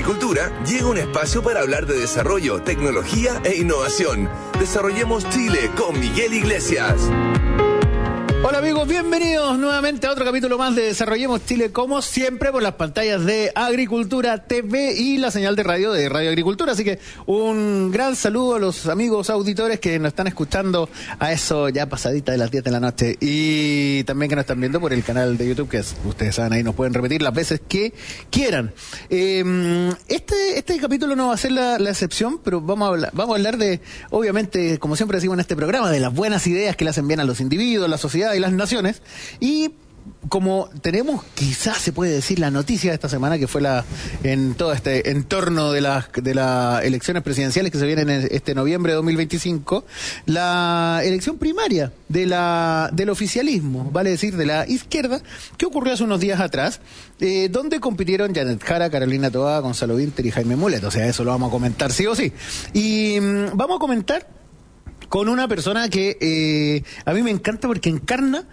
Agricultura llega un espacio para hablar de desarrollo, tecnología e innovación. Desarrollemos Chile con Miguel Iglesias. Hola amigos, bienvenidos nuevamente a otro capítulo más de Desarrollemos Chile, como siempre por las pantallas de Agricultura TV y la señal de Radio Agricultura. Así que un gran saludo a los amigos auditores que nos están escuchando a eso ya pasadita de las 10 de la noche, y también que nos están viendo por el canal de YouTube, que ustedes saben, ahí nos pueden repetir las veces que quieran. Este capítulo no va a ser la excepción, pero vamos a hablar de, obviamente, como siempre decimos en este programa, de las buenas ideas que le hacen bien a los individuos, a la sociedad y las naciones. Y como tenemos, quizás se puede decir, la noticia de esta semana, que fue en todo este entorno de las elecciones presidenciales que se vienen en este noviembre de 2025, la elección primaria del oficialismo, vale decir, de la izquierda, que ocurrió hace unos días atrás, donde compitieron Janet Jara, Carolina Toá, Gonzalo Vinter y Jaime Mulet. O sea, eso lo vamos a comentar sí o sí. Y vamos a comentar con una persona que a mí me encanta porque encarna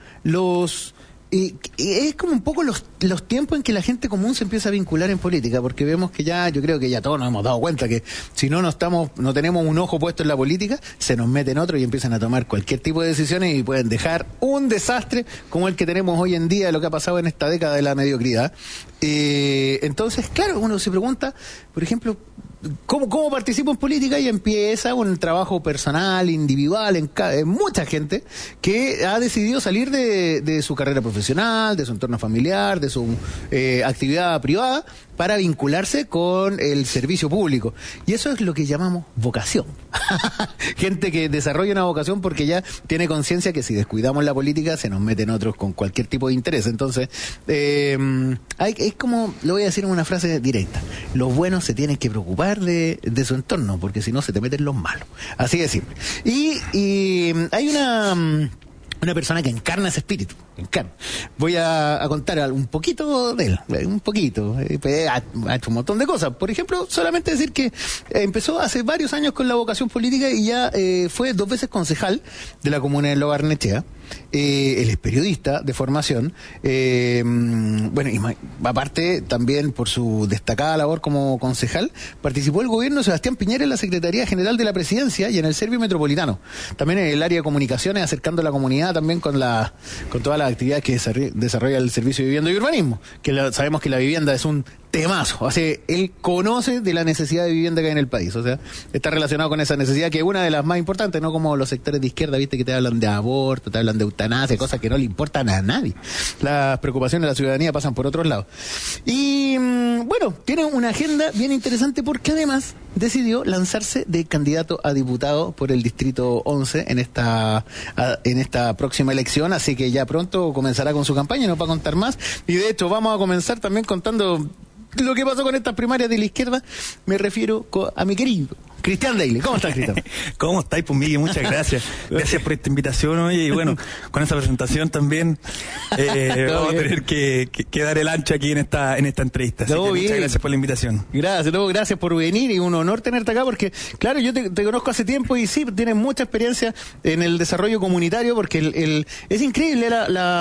es como un poco los tiempos en que la gente común se empieza a vincular en política, porque vemos que yo creo que ya todos nos hemos dado cuenta que si no tenemos un ojo puesto en la política, se nos meten otro y empiezan a tomar cualquier tipo de decisiones y pueden dejar un desastre como el que tenemos hoy en día, lo que ha pasado en esta década de la mediocridad. Entonces, claro, uno se pregunta, por ejemplo, ¿Cómo participo en política? Y empieza un trabajo personal, individual, en mucha gente que ha decidido salir de su carrera profesional, de su entorno familiar, de su actividad privada, para vincularse con el servicio público. Y eso es lo que llamamos vocación. Gente que desarrolla una vocación porque ya tiene conciencia que si descuidamos la política se nos meten otros con cualquier tipo de interés. Entonces, es como, lo voy a decir en una frase directa: los buenos se tienen que preocupar de su entorno, porque si no se te meten los malos. Así de simple. Y hay una persona que encarna ese espíritu. Voy a contar un poquito de él, ha hecho un montón de cosas. Por ejemplo, solamente decir que empezó hace varios años con la vocación política y ya fue 2 veces concejal de la comuna de Lo Barnechea. Él es periodista de formación, bueno, y aparte también por su destacada labor como concejal, participó el gobierno de Sebastián Piñera en la Secretaría General de la Presidencia y en el Servio Metropolitano, también en el área de comunicaciones, acercando a la comunidad también con todas las actividades que desarrolla el Servicio de Vivienda y Urbanismo, que sabemos que la vivienda es un temazo. O sea, él conoce de la necesidad de vivienda que hay en el país. O sea, está relacionado con esa necesidad, que es una de las más importantes, no como los sectores de izquierda, viste, que te hablan de aborto, te hablan de eutanasia, cosas que no le importan a nadie. Las preocupaciones de la ciudadanía pasan por otros lados. Y bueno, tiene una agenda bien interesante porque además decidió lanzarse de candidato a diputado por el Distrito 11 en esta próxima elección, así que ya pronto comenzará con su campaña, nos va a contar más. Y de hecho vamos a comenzar también contando lo que pasó con estas primarias de la izquierda. Me refiero a mi querido Cristian Daily. ¿Cómo estás, Cristian? ¿Cómo estáis, pues, Miguel? Muchas gracias. Gracias por esta invitación, oye, y bueno, con esa presentación también vamos a tener que dar el ancho aquí en esta entrevista. Así que muchas gracias por la invitación. Gracias por venir, y un honor tenerte acá porque, claro, yo te conozco hace tiempo y sí, tienes mucha experiencia en el desarrollo comunitario, porque es increíble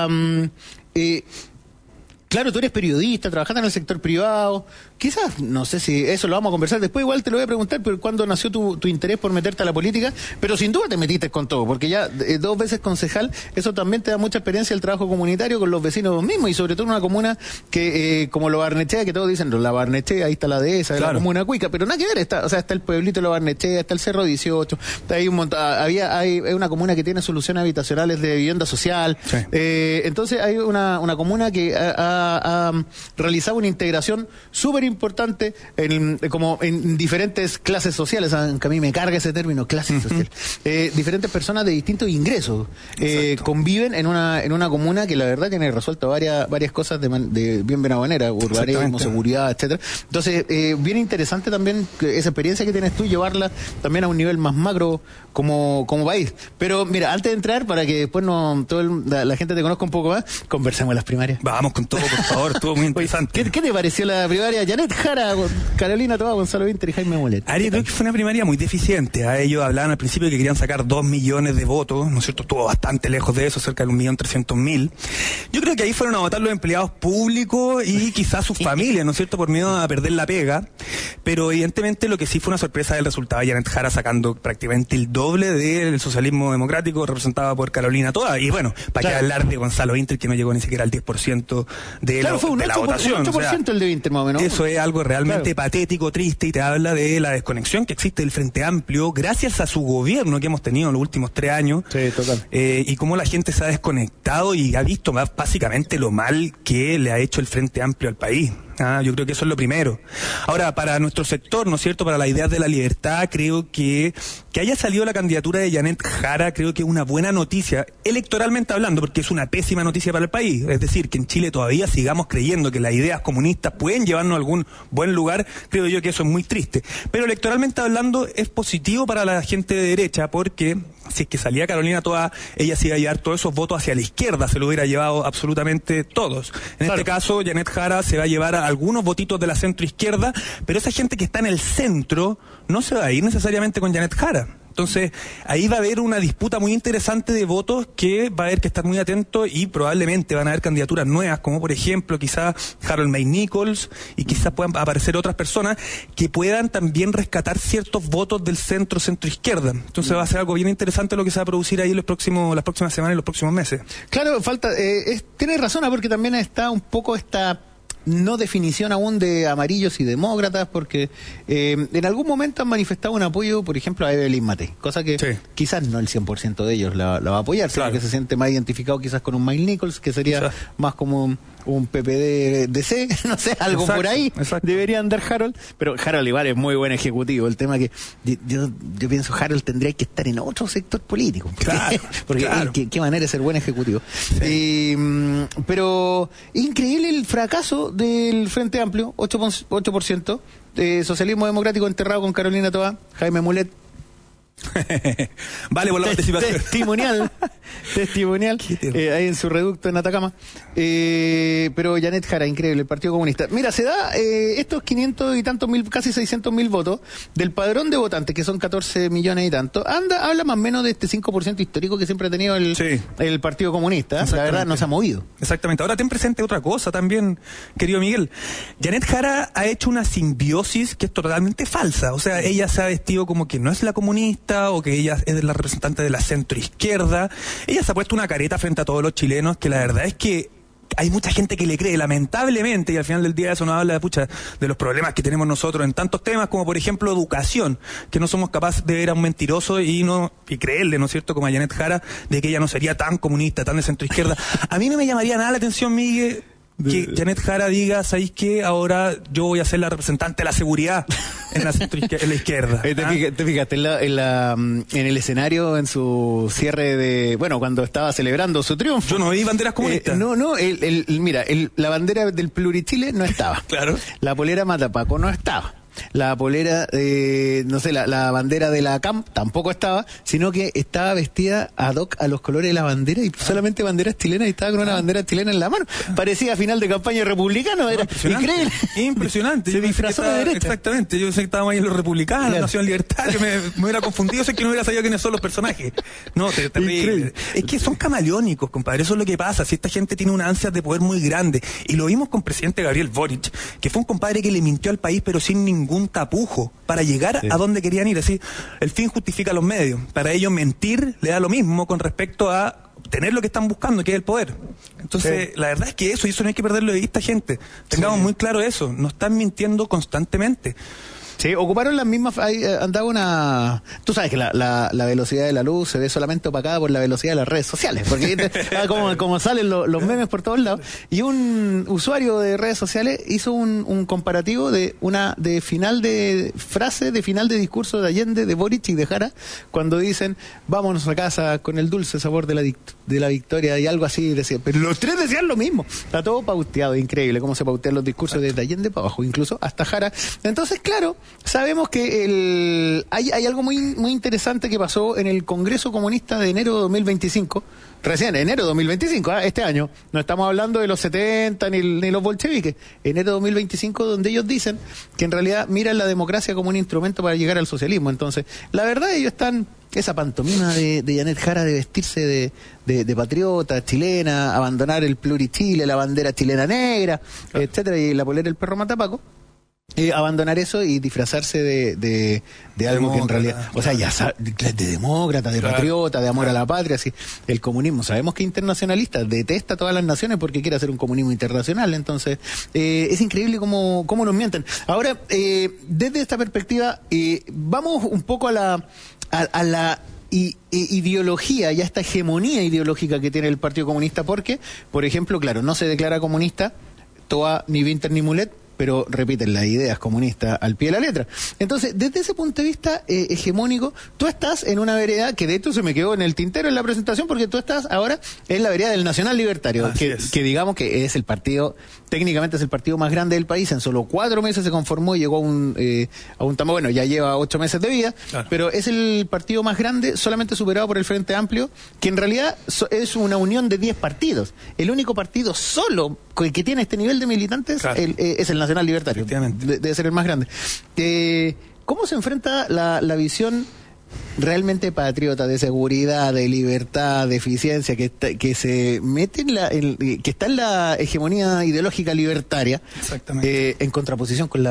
claro, tú eres periodista, trabajaste en el sector privado. Quizás, no sé si eso lo vamos a conversar después, igual te lo voy a preguntar, pero ¿cuándo nació tu interés por meterte a la política? Pero sin duda te metiste con todo, porque ya 2 veces concejal, eso también te da mucha experiencia el trabajo comunitario con los vecinos mismos, y sobre todo en una comuna que como Lo Barnechea, que todos dicen, la Barnechea, ahí está la dehesa, claro, la comuna cuica, pero nada que ver, está el pueblito de Lo Barnechea, está el Cerro 18, está ahí un montón, hay una comuna que tiene soluciones habitacionales de vivienda social, sí. Entonces hay una comuna que ha realizado una integración súper importante como en diferentes clases sociales, aunque a mí me carga ese término, clases sociales. Diferentes personas de distintos ingresos conviven en una comuna que la verdad tiene resuelto varias cosas de bien buena manera, urbanismo, seguridad, etcétera. Entonces, bien interesante también esa experiencia que tienes tú, llevarla también a un nivel más macro como país. Pero mira, antes de entrar, para que después la gente te conozca un poco más, conversemos las primarias. Vamos con todo. por favor, estuvo muy interesante. ¿Qué te pareció la primaria? Janet Jara, Carolina Toá, Gonzalo Vinter y Jaime Mulet. Ari, creo que fue una primaria muy deficiente. Ellos hablaban al principio que querían sacar 2 millones de votos, ¿no es cierto? Estuvo bastante lejos de eso, cerca de 1.300.000. Yo creo que ahí fueron a votar los empleados públicos y quizás sus familias, ¿no es cierto? Por miedo a perder la pega. Pero evidentemente lo que sí fue una sorpresa del resultado de Janet Jara sacando prácticamente el doble del socialismo democrático representado por Carolina Toá. Y bueno, para qué hablar de Gonzalo Vinter, que no llegó ni siquiera al 10% de la votación. 8% el de Vinter, más o menos. Eso es algo realmente patético, triste, y te habla de la desconexión que existe del Frente Amplio gracias a su gobierno que hemos tenido en los últimos 3 años. Sí, total. Y cómo la gente se ha desconectado y ha visto básicamente lo mal que le ha hecho el Frente Amplio al país. Yo creo que eso es lo primero. Ahora, para nuestro sector, ¿no es cierto?, para la idea de la libertad, creo que haya salido la candidatura de Janet Jara, creo que es una buena noticia, electoralmente hablando, porque es una pésima noticia para el país. Es decir, que en Chile todavía sigamos creyendo que las ideas comunistas pueden llevarnos a algún buen lugar, creo yo que eso es muy triste. Pero electoralmente hablando es positivo para la gente de derecha, porque si es que salía Carolina Toá, ella se iba a llevar todos esos votos hacia la izquierda, se lo hubiera llevado absolutamente todos. En este caso, Janet Jara se va a llevar a algunos votitos de la centro izquierda, pero esa gente que está en el centro no se va a ir necesariamente con Janet Jara. Entonces, ahí va a haber una disputa muy interesante de votos que va a haber que estar muy atento, y probablemente van a haber candidaturas nuevas, como por ejemplo quizás Harold May Nichols, y quizás puedan aparecer otras personas que puedan también rescatar ciertos votos del centro-izquierda. Entonces va a ser algo bien interesante lo que se va a producir ahí las próximas semanas y los próximos meses. Claro, tienes razón, porque también está un poco esta no definición aún de amarillos y demócratas, porque en algún momento han manifestado un apoyo, por ejemplo, a Evelyn Matei, cosa que quizás no el 100% de ellos la va a apoyar, sino que se siente más identificado quizás con un Mike Nichols, que sería más como un PPD-DC, no sé, algo por ahí. Debería andar Harold, pero Harold igual es muy buen ejecutivo. El tema que yo pienso, Harold tendría que estar en otro sector político, porque qué manera de ser buen ejecutivo. Pero increíble el fracaso del Frente Amplio, 8%, socialismo democrático enterrado con Carolina Toá, Jaime Mulet. Vale por la participación. Testimonial ahí en su reducto en Atacama. Pero Janet Jara, increíble, el Partido Comunista. Mira, se da estos 500 y tantos mil, casi 600.000 votos del padrón de votantes, que son 14 millones y tanto. Habla más o menos de este 5% histórico que siempre ha tenido el Partido Comunista. La verdad, no se ha movido. Exactamente. Ahora ten presente otra cosa también, querido Miguel. Janet Jara ha hecho una simbiosis que es totalmente falsa. O sea, ella se ha vestido como que no es la comunista, o que ella es la representante de la centroizquierda. Ella se ha puesto una careta frente a todos los chilenos, que la verdad es que hay mucha gente que le cree, lamentablemente, y al final del día eso nos habla de los problemas que tenemos nosotros en tantos temas, como por ejemplo educación, que no somos capaces de ver a un mentiroso y creerle, ¿no es cierto?, como a Janet Jara, de que ella no sería tan comunista, tan de centroizquierda. A mí no me llamaría nada la atención, Miguel, que Janet Jara diga, ¿sabéis qué? Ahora yo voy a ser la representante de la seguridad en la izquierda. ¿Te fijaste en el escenario, en su cierre cuando estaba celebrando su triunfo? Yo no vi banderas comunistas. Mira, la bandera del Plurichile no estaba. Claro. La polera Matapaco no estaba. La polera, la bandera de la CAM tampoco estaba, sino que estaba vestida ad hoc a los colores de la bandera, y solamente banderas chilenas, y estaba con una bandera chilena en la mano. Parecía final de campaña republicano, era increíble. Impresionante. Se disfrazó de derecha. Exactamente, yo sé que estábamos ahí en los republicanos, Nación Libertad, que me hubiera confundido, sé que no hubiera sabido quiénes son los personajes. No, terrible. Es que son camaleónicos, compadre, eso es lo que pasa. Si esta gente tiene una ansia de poder muy grande, y lo vimos con presidente Gabriel Boric, que fue un compadre que le mintió al país, pero sin ningún tapujo, para llegar a donde querían ir. Así, el fin justifica los medios. Para ellos mentir le da lo mismo con respecto a obtener lo que están buscando, que es el poder. Entonces, la verdad es que eso no hay que perderlo de vista, gente. Tengamos muy claro eso. Nos están mintiendo constantemente. Sí, ocuparon las mismas, andaba una... Tú sabes que la velocidad de la luz se ve solamente opacada por la velocidad de las redes sociales, porque como salen los memes por todos lados, y un usuario de redes sociales hizo un comparativo de final de frase, de final de discurso de Allende, de Boric y de Jara, cuando dicen, vámonos a casa con el dulce sabor de la victoria, y algo así decía, pero los tres decían lo mismo. Está todo pauteado, increíble cómo se pautean los discursos desde Allende para abajo, incluso hasta Jara. Entonces, claro, sabemos que hay algo muy, muy interesante que pasó en el Congreso Comunista de enero de 2025, recién, enero de 2025, este año, no estamos hablando de los 70 ni los bolcheviques, enero de 2025, donde ellos dicen que en realidad miran la democracia como un instrumento para llegar al socialismo. Entonces, la verdad, ellos están, esa pantomima de Janet Jara de vestirse de patriota chilena, abandonar el plurichile, la bandera chilena negra, etcétera, y la polera del perro matapaco, abandonar eso y disfrazarse de algo que en realidad, o sea, ya de demócrata, de patriota, de amor a la patria, así. El comunismo, sabemos que es internacionalista, detesta a todas las naciones porque quiere hacer un comunismo internacional. Entonces, es increíble cómo nos mienten. Ahora, desde esta perspectiva, vamos un poco a la ideología y a esta hegemonía ideológica que tiene el Partido Comunista, porque, por ejemplo, claro, no se declara comunista Toa, ni Winter, ni Mulet, pero repiten las ideas comunistas al pie de la letra. Entonces, desde ese punto de vista hegemónico, tú estás en una vereda que de hecho se me quedó en el tintero en la presentación, porque tú estás ahora en la vereda del Nacional Libertario, que digamos que es el partido, técnicamente es el partido más grande del país. En solo 4 meses se conformó y llegó a un tamaño, bueno, ya lleva 8 meses de vida, pero es el partido más grande, solamente superado por el Frente Amplio, que en realidad es una unión de 10 partidos. El único partido solo que tiene este nivel de militantes es el Nacional Libertario. Debe ser el más grande. ¿Cómo se enfrenta la visión realmente patriota, de seguridad, de libertad, de eficiencia, que se mete que está en la hegemonía ideológica libertaria, en contraposición con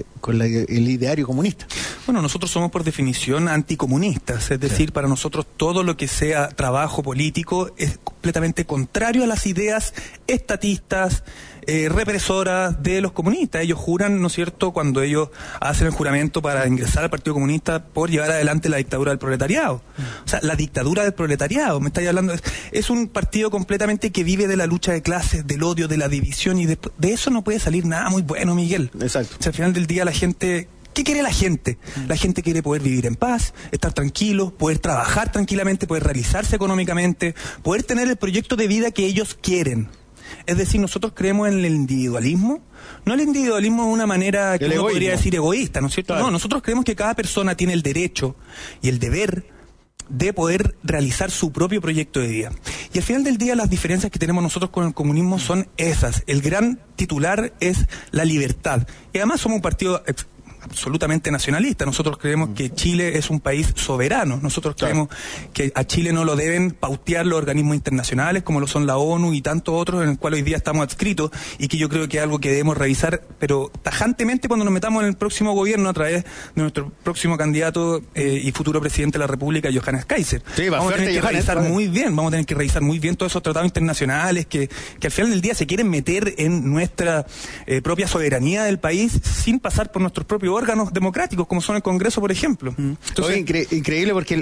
el ideario comunista? Bueno, nosotros somos por definición anticomunistas, es decir, para nosotros todo lo que sea trabajo político es completamente contrario a las ideas estatistas, represoras de los comunistas. Ellos juran, ¿no es cierto?, cuando ellos hacen el juramento para ingresar al Partido Comunista, por llevar adelante la dictadura del proletariado. O sea, la dictadura del proletariado, me estáis hablando, es un partido completamente que vive de la lucha de clases, del odio, de la división, y de eso no puede salir nada muy bueno, Miguel. Exacto. O sea, al final del día la gente... ¿Qué quiere la gente? La gente quiere poder vivir en paz, estar tranquilo, poder trabajar tranquilamente, poder realizarse económicamente, poder tener el proyecto de vida que ellos quieren. Es decir, nosotros creemos en el individualismo, no el individualismo de una manera que uno podría decir egoísta, ¿no es cierto? Claro. No, nosotros creemos que cada persona tiene el derecho y el deber de poder realizar su propio proyecto de vida. Y al final del día las diferencias que tenemos nosotros con el comunismo son esas. El gran titular es la libertad. Y además somos un partido absolutamente nacionalista. Nosotros creemos que Chile es un país soberano. Nosotros creemos que a Chile no lo deben pautear los organismos internacionales como lo son la ONU y tantos otros en el cual hoy día estamos adscritos, y que yo creo que es algo que debemos revisar, pero tajantemente, cuando nos metamos en el próximo gobierno a través de nuestro próximo candidato y futuro presidente de la República, Johannes Kaiser. Sí, vamos a tener que revisar muy bien todos esos tratados internacionales que al final del día se quieren meter en nuestra propia soberanía del país sin pasar por nuestros propios órganos democráticos, como son el Congreso, por ejemplo. Entonces, increíble, porque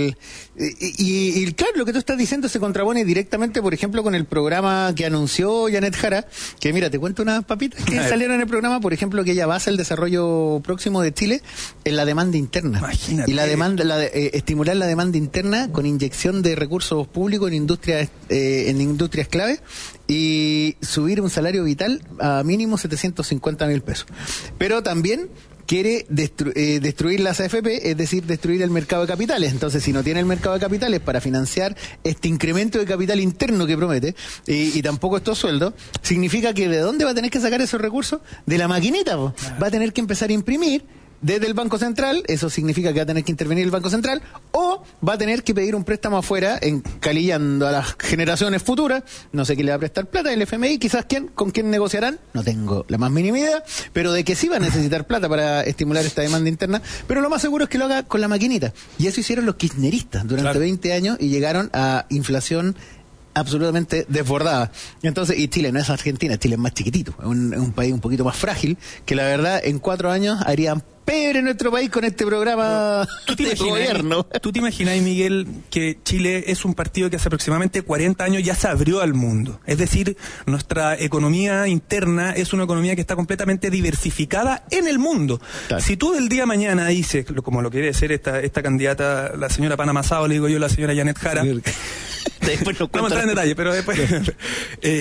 claro, lo que tú estás diciendo se contrapone directamente, por ejemplo, con el programa que anunció Janet Jara, que mira, te cuento unas papitas que salieron en el programa, por ejemplo, que ella basa el desarrollo próximo de Chile en la demanda interna. Imagínate. Y la demanda, estimular la demanda interna con inyección de recursos públicos en industrias clave, y subir un salario vital a mínimo 750.000 pesos. Pero también quiere destruir las AFP, es decir, destruir el mercado de capitales. Entonces, si no tiene el mercado de capitales para financiar este incremento de capital interno que promete, y tampoco estos sueldos, significa que ¿de dónde va a tener que sacar esos recursos? De la maquinita, po. Va a tener que empezar a imprimir desde el Banco Central. Eso significa que va a tener que intervenir el Banco Central, o va a tener que pedir un préstamo afuera, encalillando a las generaciones futuras. No sé quién le va a prestar plata, el FMI, quizás con quién negociarán, no tengo la más mínima idea, pero de que sí va a necesitar plata para estimular esta demanda interna. Pero lo más seguro es que lo haga con la maquinita, y eso hicieron los kirchneristas durante 20 años, y llegaron a inflación absolutamente desbordada. Entonces, y Chile no es Argentina, Chile es más chiquitito, es un país un poquito más frágil, que la verdad en 4 años harían pebre en nuestro país con este programa de gobierno. ¿Tú te imaginas, Miguel, que Chile es un partido que hace aproximadamente 40 años ya se abrió al mundo? Es decir, nuestra economía interna es una economía que está completamente diversificada en el mundo. Claro. Si tú del día a mañana dices, como lo quiere ser esta candidata, la señora Pana Masao, le digo yo, la señora Janet Jara, después vamos a entrar en detalle, pero después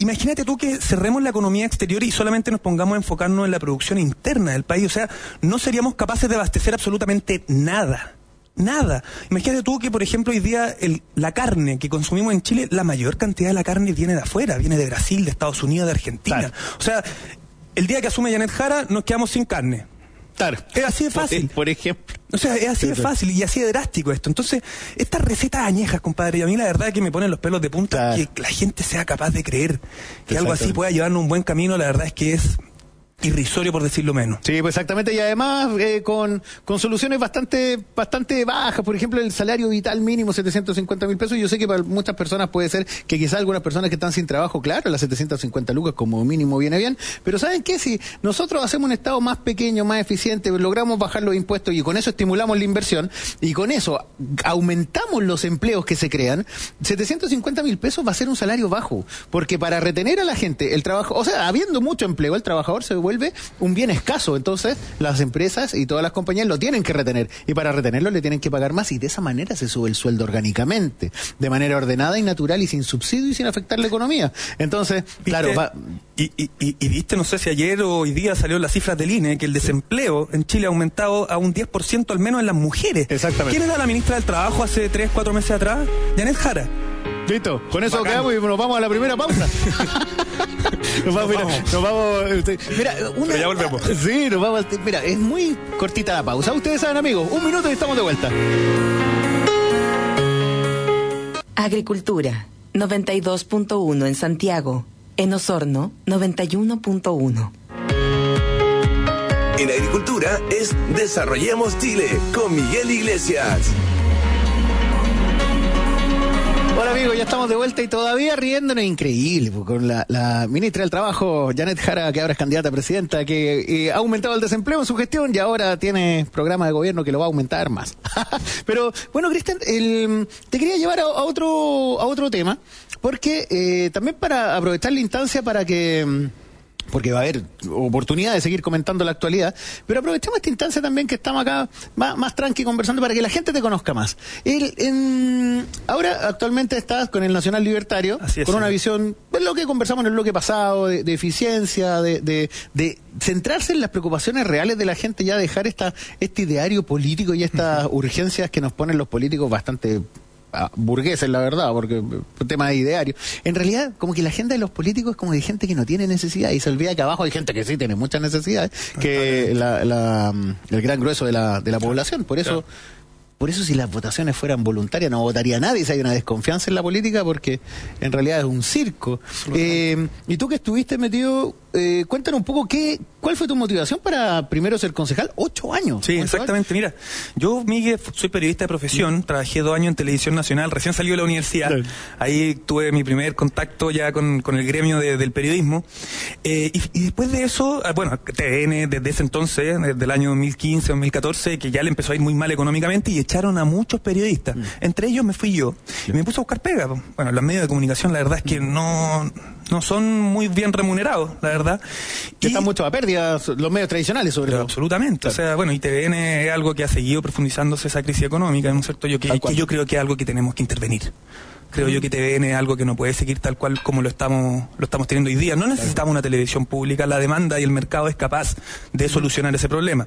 imagínate tú que cerremos la economía exterior y solamente nos pongamos a enfocarnos en la producción interna del país. O sea, no seríamos capaces de abastecer absolutamente nada. Nada. Imagínate tú que, por ejemplo, hoy día la carne que consumimos en Chile, la mayor cantidad de la carne viene de afuera, viene de Brasil, de Estados Unidos, de Argentina. Claro. O sea, el día que asume Janet Jara, nos quedamos sin carne. Claro. Es así de fácil. Por ejemplo. O sea, es así de fácil y así de drástico esto. Entonces, estas recetas añejas, compadre, y a mí la verdad es que me ponen los pelos de punta, claro, que la gente sea capaz de creer que algo así pueda llevarnos un buen camino, la verdad es que es irrisorio, por decirlo menos. Sí, pues exactamente, y además con soluciones bastante bajas. Por ejemplo, el salario vital mínimo, 750.000 pesos. Yo sé que para muchas personas puede ser que quizás algunas personas que están sin trabajo, claro, las 750 lucas como mínimo viene bien, pero ¿saben qué? Si nosotros hacemos un Estado más pequeño, más eficiente, logramos bajar los impuestos y con eso estimulamos la inversión y con eso aumentamos los empleos que se crean, 750.000 pesos va a ser un salario bajo, porque para retener a la gente, el trabajo, o sea, habiendo mucho empleo, el trabajador se vuelve un bien escaso. Entonces las empresas y todas las compañías lo tienen que retener y para retenerlo le tienen que pagar más y de esa manera se sube el sueldo orgánicamente, de manera ordenada y natural y sin subsidio y sin afectar la economía. Entonces, ¿viste? Claro, y viste, no sé si ayer o hoy día salió las cifras del INE, que el desempleo en Chile ha aumentado a un 10% al menos en las mujeres. Exactamente. ¿Quién era la ministra del Trabajo hace 3-4 meses atrás? Janet Jara. Listo, con eso quedamos y nos vamos a la primera pausa. Nos vamos. Mira, pero ya volvemos. Sí, nos vamos. Mira, es muy cortita la pausa. Ustedes saben, amigos, 1 minuto y estamos de vuelta. Agricultura, 92.1 en Santiago. En Osorno, 91.1. En agricultura es Desarrollemos Chile con Miguel Iglesias. Hola amigos, ya estamos de vuelta y todavía riéndonos, increíble, con la ministra del Trabajo, Janet Jara, que ahora es candidata a presidenta, que ha aumentado el desempleo en su gestión y ahora tiene programa de gobierno que lo va a aumentar más. Pero bueno, Cristian, te quería llevar a otro tema, porque también para aprovechar la instancia para que... porque va a haber oportunidad de seguir comentando la actualidad, pero aprovechemos esta instancia también que estamos acá más tranqui conversando para que la gente te conozca más. Ahora actualmente estás con el Nacional Libertario, con una visión de lo que conversamos en el bloque pasado, de eficiencia, de centrarse en las preocupaciones reales de la gente, ya dejar este ideario político y estas urgencias que nos ponen los políticos bastante... burgueses, la verdad, porque por tema de ideario. En realidad, como que la agenda de los políticos es como de gente que no tiene necesidad y se olvida que abajo hay gente que sí tiene muchas necesidades, que el gran grueso de la población. Por eso, si las votaciones fueran voluntarias, no votaría nadie si hay una desconfianza en la política, porque en realidad es un circo. Y tú que estuviste metido, cuéntanos un poco ¿cuál fue tu motivación para primero ser concejal? 8 años. Sí, exactamente. Mira, yo, Miguel, soy periodista de profesión, trabajé 2 años en Televisión Nacional, recién salí de la universidad, ahí tuve mi primer contacto ya con el gremio del periodismo, y después de eso, bueno, TVN desde ese entonces, desde el año 2015, 2014, que ya le empezó a ir muy mal económicamente y echaron a muchos periodistas, entre ellos me fui yo, y me puse a buscar pega. Bueno, los medios de comunicación la verdad es que no son muy bien remunerados, la verdad. Y están mucho a pérdida los medios tradicionales, sobre todo. Absolutamente. Claro. O sea, bueno, y TVN es algo que ha seguido profundizándose esa crisis económica, ¿no es cierto? Yo creo que es algo que tenemos que intervenir. Creo yo que TVN es algo que no puede seguir tal cual como lo estamos teniendo hoy día. No necesitamos una televisión pública, la demanda y el mercado es capaz de solucionar ese problema.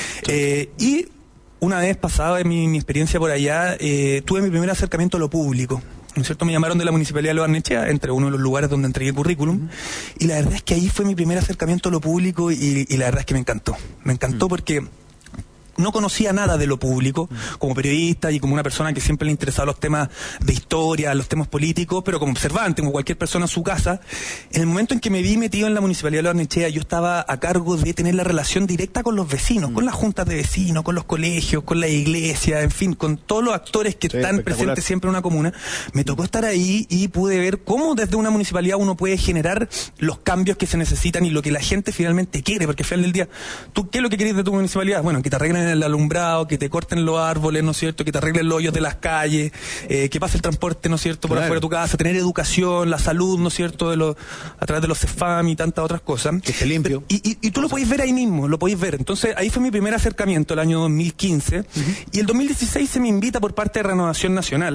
Y una vez pasada mi experiencia por allá, tuve mi primer acercamiento a lo público. ¿No es cierto? Me llamaron de la Municipalidad de Barnechea, entre uno de los lugares donde entregué currículum, y la verdad es que ahí fue mi primer acercamiento a lo público y la verdad es que me encantó. Me encantó porque no conocía nada de lo público, como periodista y como una persona que siempre le interesaba los temas de historia, los temas políticos, pero como observante, como cualquier persona en su casa. En el momento en que me vi metido en la Municipalidad de Barnechea, yo estaba a cargo de tener la relación directa con los vecinos, con las juntas de vecinos, con los colegios, con la iglesia, en fin, con todos los actores que están presentes siempre en una comuna. Me tocó estar ahí y pude ver cómo desde una municipalidad uno puede generar los cambios que se necesitan y lo que la gente finalmente quiere, porque al final del día, ¿tú qué es lo que querés de tu municipalidad? Bueno, que te arreglen el alumbrado, que te corten los árboles, ¿no es cierto? Que te arreglen los hoyos de las calles, que pase el transporte, ¿no es cierto? Por afuera de tu casa, tener educación, la salud, ¿no es cierto? A través de los CEFAM y tantas otras cosas. Que esté limpio. Y tú lo podéis ver ahí mismo, lo podéis ver. Entonces, ahí fue mi primer acercamiento, el año 2015. Y el 2016 se me invita por parte de Renovación Nacional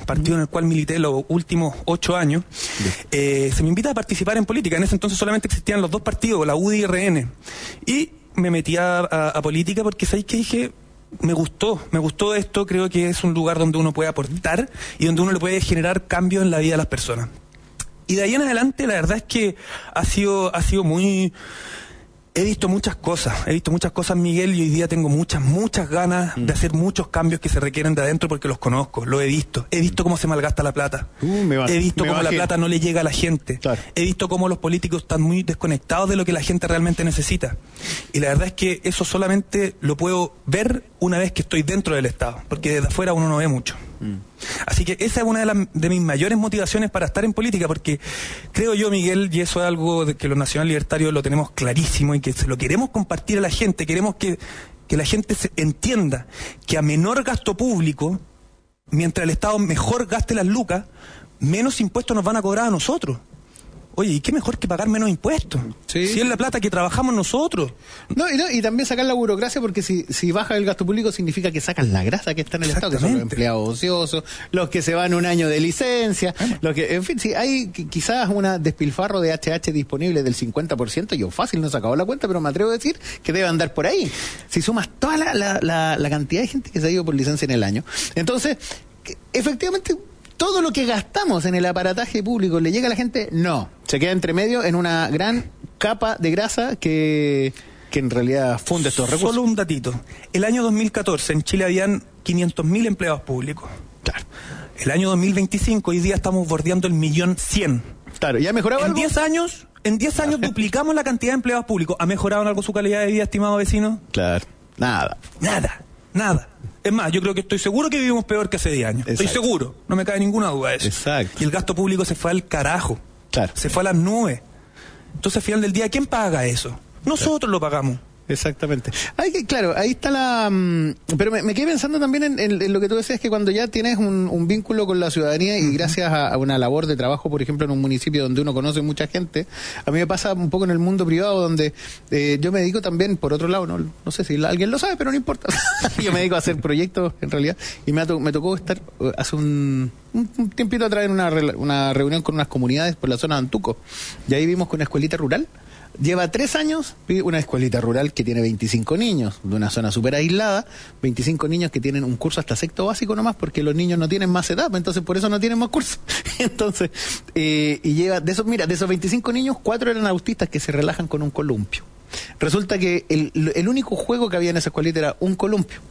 partido en el cual milité los últimos 8 años, se me invita a participar en política. En ese entonces solamente existían los 2 partidos, la UDI y RN. Y me metí a política porque sabéis que dije, me gustó esto, creo que es un lugar donde uno puede aportar y donde uno le puede generar cambios en la vida de las personas. Y de ahí en adelante la verdad es que ha sido muy... He visto muchas cosas, Miguel, y hoy día tengo muchas ganas de hacer muchos cambios que se requieren de adentro porque los conozco, lo he visto cómo se malgasta la plata, he visto cómo la plata no le llega a la gente, claro. He visto cómo los políticos están muy desconectados de lo que la gente realmente necesita, y la verdad es que eso solamente lo puedo ver una vez que estoy dentro del Estado, porque desde afuera uno no ve mucho. Así que esa es una de mis mayores motivaciones para estar en política, porque creo yo, Miguel, y eso es algo de que los nacional libertarios lo tenemos clarísimo y que se lo queremos compartir a la gente, queremos que la gente entienda que a menor gasto público, mientras el Estado mejor gaste las lucas, menos impuestos nos van a cobrar a nosotros. Oye, ¿y qué mejor que pagar menos impuestos? Sí. Si es la plata que trabajamos nosotros. Y también sacar la burocracia, porque si baja el gasto público significa que sacan la grasa que está en el Estado, que son los empleados ociosos, los que se van un año de licencia, los que, en fin, si hay quizás una despilfarro de HH disponible del 50%, yo fácil no he sacado la cuenta, pero me atrevo a decir que debe andar por ahí. Si sumas toda la cantidad de gente que se ha ido por licencia en el año. Entonces, efectivamente, todo lo que gastamos en el aparataje público le llega a la gente, no. Se queda entre medio en una gran capa de grasa que en realidad funde estos recursos. Solo un datito. El año 2014 en Chile habían 500.000 empleados públicos. Claro. El año 2025, hoy día estamos bordeando el 1.100.000. Claro, ¿ya ha mejorado algo? En 10 años duplicamos la cantidad de empleados públicos. ¿Ha mejorado en algo su calidad de vida, estimado vecino? Claro. Nada. Es más, yo creo que estoy seguro que vivimos peor que hace 10 años. Exacto. Estoy seguro, no me cabe ninguna duda de eso. Exacto. Y el gasto público se fue al carajo. Claro. Se fue a las nubes. Entonces, al final del día, ¿quién paga eso? Nosotros lo pagamos. Exactamente. Claro, ahí está la... pero me quedé pensando también en lo que tú decías, que cuando ya tienes un vínculo con la ciudadanía y gracias a una labor de trabajo, por ejemplo, en un municipio donde uno conoce mucha gente, a mí me pasa un poco en el mundo privado donde yo me dedico también, por otro lado, no sé si alguien lo sabe, pero no importa. Yo me dedico a hacer proyectos, en realidad, y me tocó estar hace un tiempito atrás en una reunión con unas comunidades por la zona de Antuco, y ahí vimos que una escuelita rural lleva 3 años, una escuelita rural que tiene 25 niños, de una zona súper aislada, 25 niños que tienen un curso hasta sexto básico nomás, porque los niños no tienen más edad, entonces por eso no tienen más curso. Entonces, y lleva, de esos 25 niños, 4 eran autistas que se relajan con un columpio. Resulta que el único juego que había en esa escuelita era un columpio.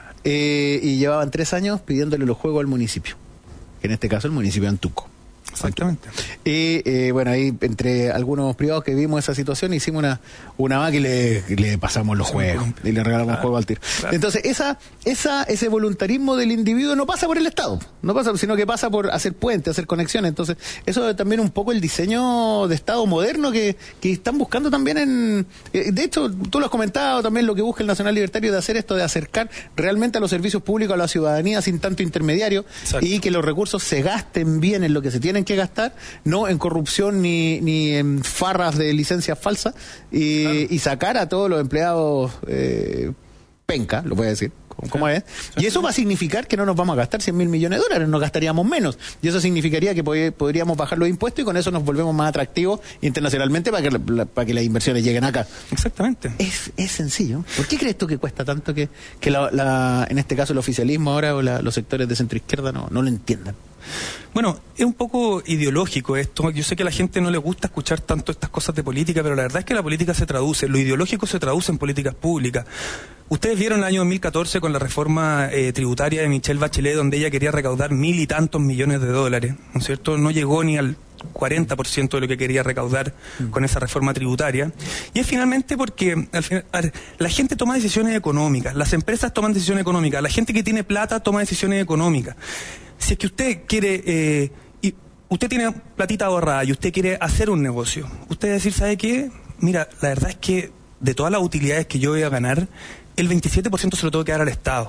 Y llevaban 3 años pidiéndole los juegos al municipio, que en este caso el municipio de Antuco. Exactamente. Y bueno, ahí entre algunos privados que vimos esa situación, hicimos una vaca y le pasamos los juegos y le regalamos un juego al tiro. Claro. Entonces, ese voluntarismo del individuo no pasa por el Estado, sino que pasa por hacer puentes, hacer conexiones. Entonces, eso es también un poco el diseño de Estado moderno que están buscando también de hecho, tú lo has comentado también, lo que busca el Nacional Libertario de hacer esto, de acercar realmente a los servicios públicos a la ciudadanía sin tanto intermediario. Exacto. Y que los recursos se gasten bien en lo que se tienen que gastar, no en corrupción ni en farras de licencias falsas, y sacar a todos los empleados penca, lo voy a decir como es, y eso va a significar que no nos vamos a gastar 100.000 millones de dólares, nos gastaríamos menos, y eso significaría que podríamos bajar los impuestos y con eso nos volvemos más atractivos internacionalmente para que las inversiones lleguen acá. Exactamente. Es sencillo. ¿Por qué crees tú que cuesta tanto que en este caso el oficialismo ahora o los sectores de centro izquierda no lo entiendan? Bueno, es un poco ideológico esto. Yo sé que a la gente no le gusta escuchar tanto estas cosas de política, pero la verdad es que la política se traduce, lo ideológico se traduce en políticas públicas. Ustedes vieron el año 2014 con la reforma tributaria de Michelle Bachelet, donde ella quería recaudar 1.000 y tantos millones de dólares, ¿no es cierto? No llegó ni al 40% de lo que quería recaudar con esa reforma tributaria. Y es finalmente porque al final, la gente toma decisiones económicas, las empresas toman decisiones económicas, la gente que tiene plata toma decisiones económicas. Si es que usted quiere, y usted tiene platita ahorrada y usted quiere hacer un negocio, usted decir, ¿sabe qué? Mira, la verdad es que de todas las utilidades que yo voy a ganar, el 27% se lo tengo que dar al Estado.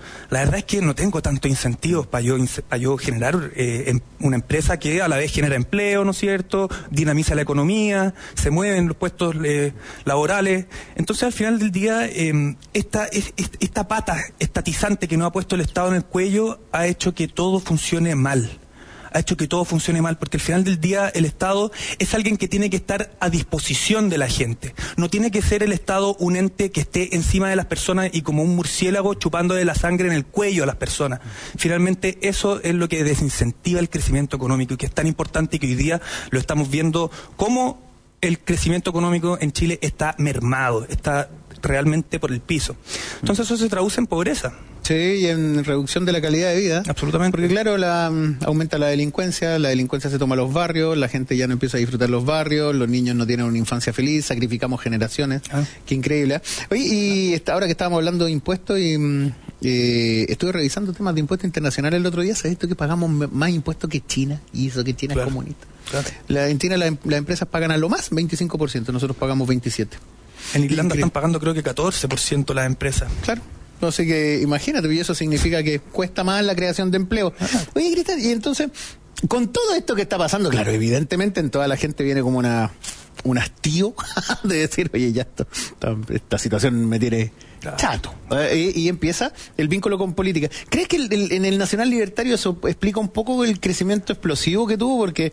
la verdad es que no tengo tantos incentivos para yo generar una empresa que a la vez genera empleo, ¿no es cierto?, dinamiza la economía, se mueven los puestos laborales. Entonces, al final del día, esta pata estatizante que nos ha puesto el Estado en el cuello ha hecho que todo funcione mal. Porque al final del día el Estado es alguien que tiene que estar a disposición de la gente. No tiene que ser el Estado un ente que esté encima de las personas y como un murciélago chupando de la sangre en el cuello a las personas. Finalmente eso es lo que desincentiva el crecimiento económico y que es tan importante y que hoy día lo estamos viendo como el crecimiento económico en Chile está mermado, está realmente por el piso. Entonces eso se traduce en pobreza. Sí, y en reducción de la calidad de vida. Absolutamente. Porque claro, aumenta la delincuencia se toma los barrios, la gente ya no empieza a disfrutar los barrios, los niños no tienen una infancia feliz, sacrificamos generaciones. Qué increíble. Oye, y ahora que estábamos hablando de impuestos, estuve revisando temas de impuestos internacionales el otro día, ¿sabes esto? Que pagamos más impuestos que China, y eso que China es comunista. Claro. En China las empresas pagan a lo más 25%, nosotros pagamos 27%. En Irlanda están pagando creo que 14% las empresas. Claro. Entonces, que imagínate, y eso significa que cuesta más la creación de empleo. Oye, Cristian, y entonces, con todo esto que está pasando, claro, evidentemente en toda la gente viene como un hastío de decir, oye, ya esta situación me tiene chato. Y empieza el vínculo con política. ¿Crees que en el Nacional Libertario eso explica un poco el crecimiento explosivo que tuvo? Porque,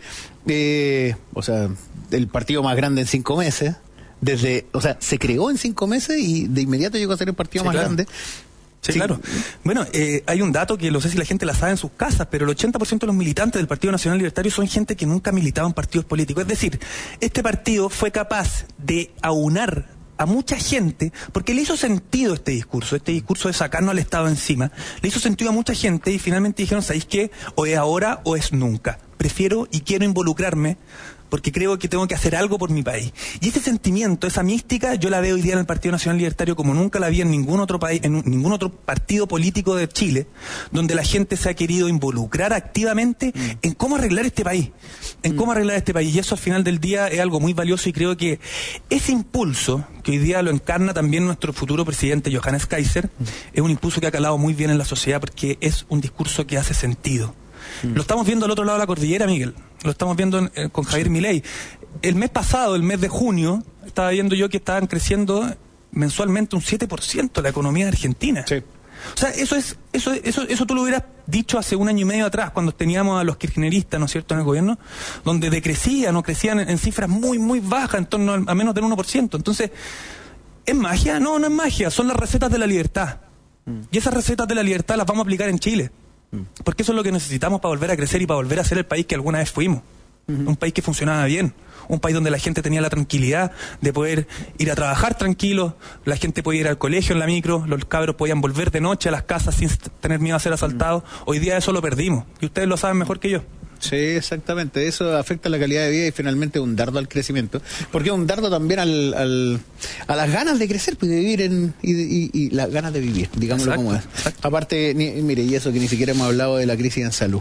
el partido más grande en 5 meses... se creó en 5 meses y de inmediato llegó a ser el partido más grande. Sí, claro. Bueno, hay un dato que no sé si la gente la sabe en sus casas, pero el 80% de los militantes del Partido Nacional Libertario son gente que nunca militaba en partidos políticos. Es decir, este partido fue capaz de aunar a mucha gente, porque le hizo sentido este discurso de sacarnos al Estado encima, le hizo sentido a mucha gente y finalmente dijeron, ¿sabéis qué? O es ahora o es nunca. Prefiero y quiero involucrarme porque creo que tengo que hacer algo por mi país. Y ese sentimiento, esa mística, yo la veo hoy día en el Partido Nacional Libertario como nunca la vi en ningún otro país, en ningún otro partido político de Chile, donde la gente se ha querido involucrar activamente en cómo arreglar este país, Y eso al final del día es algo muy valioso y creo que ese impulso, que hoy día lo encarna también nuestro futuro presidente Johannes Kaiser, es un impulso que ha calado muy bien en la sociedad porque es un discurso que hace sentido. Lo estamos viendo al otro lado de la cordillera, Miguel. Lo estamos viendo con Javier Milei. El mes pasado, el mes de junio, estaba viendo yo que estaban creciendo mensualmente un 7% la economía de Argentina. Sí. O sea, eso tú lo hubieras dicho hace 1 año y medio atrás, cuando teníamos a los kirchneristas, ¿no es cierto?, en el gobierno, donde crecían en cifras muy, muy bajas, en torno a menos del 1%. Entonces, ¿es magia? No es magia, son las recetas de la libertad. Y esas recetas de la libertad las vamos a aplicar en Chile. Porque eso es lo que necesitamos para volver a crecer y para volver a ser el país que alguna vez fuimos. Un país que funcionaba bien, un país donde la gente tenía la tranquilidad de poder ir a trabajar tranquilo, la gente podía ir al colegio en la micro, los cabros podían volver de noche a las casas sin tener miedo a ser asaltados. Hoy día eso lo perdimos y ustedes lo saben mejor que yo. Sí, exactamente. Eso afecta la calidad de vida y finalmente un dardo al crecimiento. Porque es un dardo también a las ganas de crecer, pues, de vivir y las ganas de vivir, digámoslo como es. Exacto. Aparte, mire, y eso que ni siquiera hemos hablado de la crisis en salud.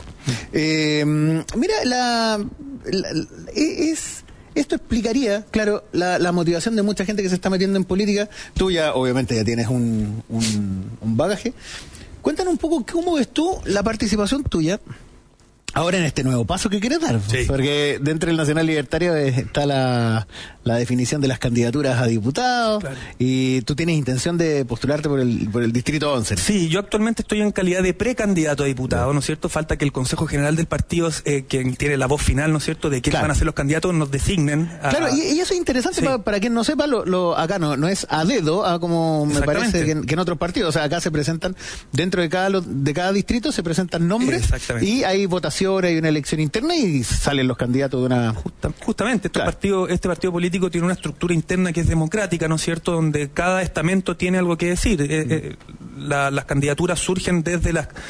Esto explicaría, claro, la motivación de mucha gente que se está metiendo en política. Tú ya, obviamente, ya tienes un bagaje. Cuéntanos un poco cómo ves tú la participación tuya ahora en este nuevo paso que quieres dar. Sí. Porque dentro del Nacional Libertario está la definición de las candidaturas a diputados. Claro. Y tú tienes intención de postularte por el Distrito 11. Sí, yo actualmente estoy en calidad de precandidato a diputado, ¿no es cierto? Falta que el Consejo General del Partido, quien tiene la voz final, ¿no es cierto?, de quiénes van a ser los candidatos, nos designen. Claro, y eso es interesante, sí. Para quien no sepa, acá no es a dedo, como me parece que en otros partidos. O sea, acá se presentan, dentro de cada distrito se presentan nombres y hay votación, hay una elección interna y salen los candidatos de una... Justamente, este partido político tiene una estructura interna que es democrática, ¿no es cierto?, donde cada estamento tiene algo que decir. Las candidaturas surgen desde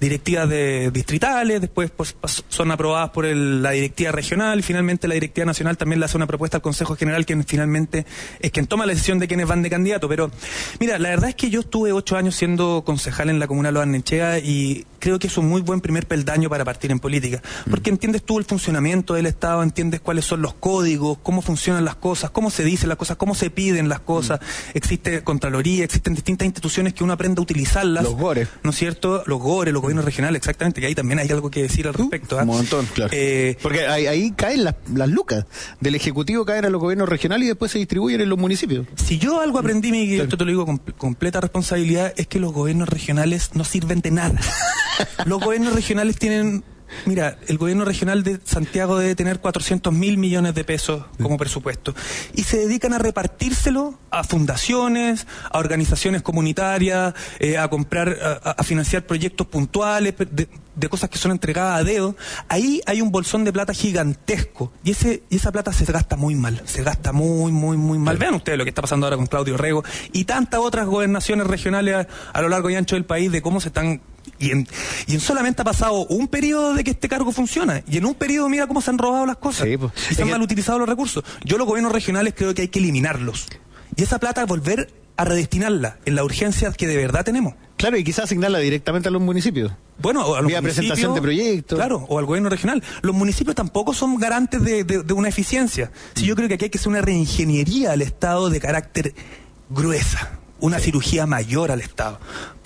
directivas distritales, después pues, son aprobadas por la directiva regional, y finalmente la directiva nacional también le hace una propuesta al Consejo General, que finalmente es quien toma la decisión de quiénes van de candidato. Pero mira, la verdad es que yo estuve 8 años siendo concejal en la comuna de Lo Barnechea, y creo que es un muy buen primer peldaño para partir en política, porque entiendes tú el funcionamiento del Estado, entiendes cuáles son los códigos, cómo funcionan las cosas, cómo se dicen las cosas, cómo se piden las cosas. Existe Contraloría, existen distintas instituciones que uno aprende a utilizarlas. Los GORES. ¿No es cierto? Los GORES, los gobiernos regionales, exactamente, que ahí también hay algo que decir al respecto. Un montón, claro. Porque ahí caen las lucas del Ejecutivo, caen a los gobiernos regionales y después se distribuyen en los municipios. Si yo algo aprendí, Miguel, esto te lo digo con completa responsabilidad, es que los gobiernos regionales no sirven de nada. Los gobiernos regionales tienen... Mira, el gobierno regional de Santiago debe tener 400.000 millones de pesos como presupuesto, y se dedican a repartírselo a fundaciones, a organizaciones comunitarias, a comprar, a financiar proyectos puntuales de cosas que son entregadas a dedo. Ahí hay un bolsón de plata gigantesco, y esa plata se gasta muy mal, se gasta muy mal. Vean ustedes lo que está pasando ahora con Claudio Rego y tantas otras gobernaciones regionales a lo largo y ancho del país, de cómo se están... Y en solamente ha pasado un periodo de que este cargo funciona, y en un periodo mira cómo se han robado las cosas, sí, pues, y se han mal utilizado los recursos. Yo los gobiernos regionales creo que hay que eliminarlos, y esa plata volver a redestinarla en la urgencia que de verdad tenemos. Claro, y quizás asignarla directamente a los municipios. Bueno, o a los vía presentación de proyectos. Claro, o al gobierno regional. Los municipios tampoco son garantes de una eficiencia. Sí, yo creo que aquí hay que hacer una reingeniería al Estado de carácter gruesa, una cirugía mayor al Estado.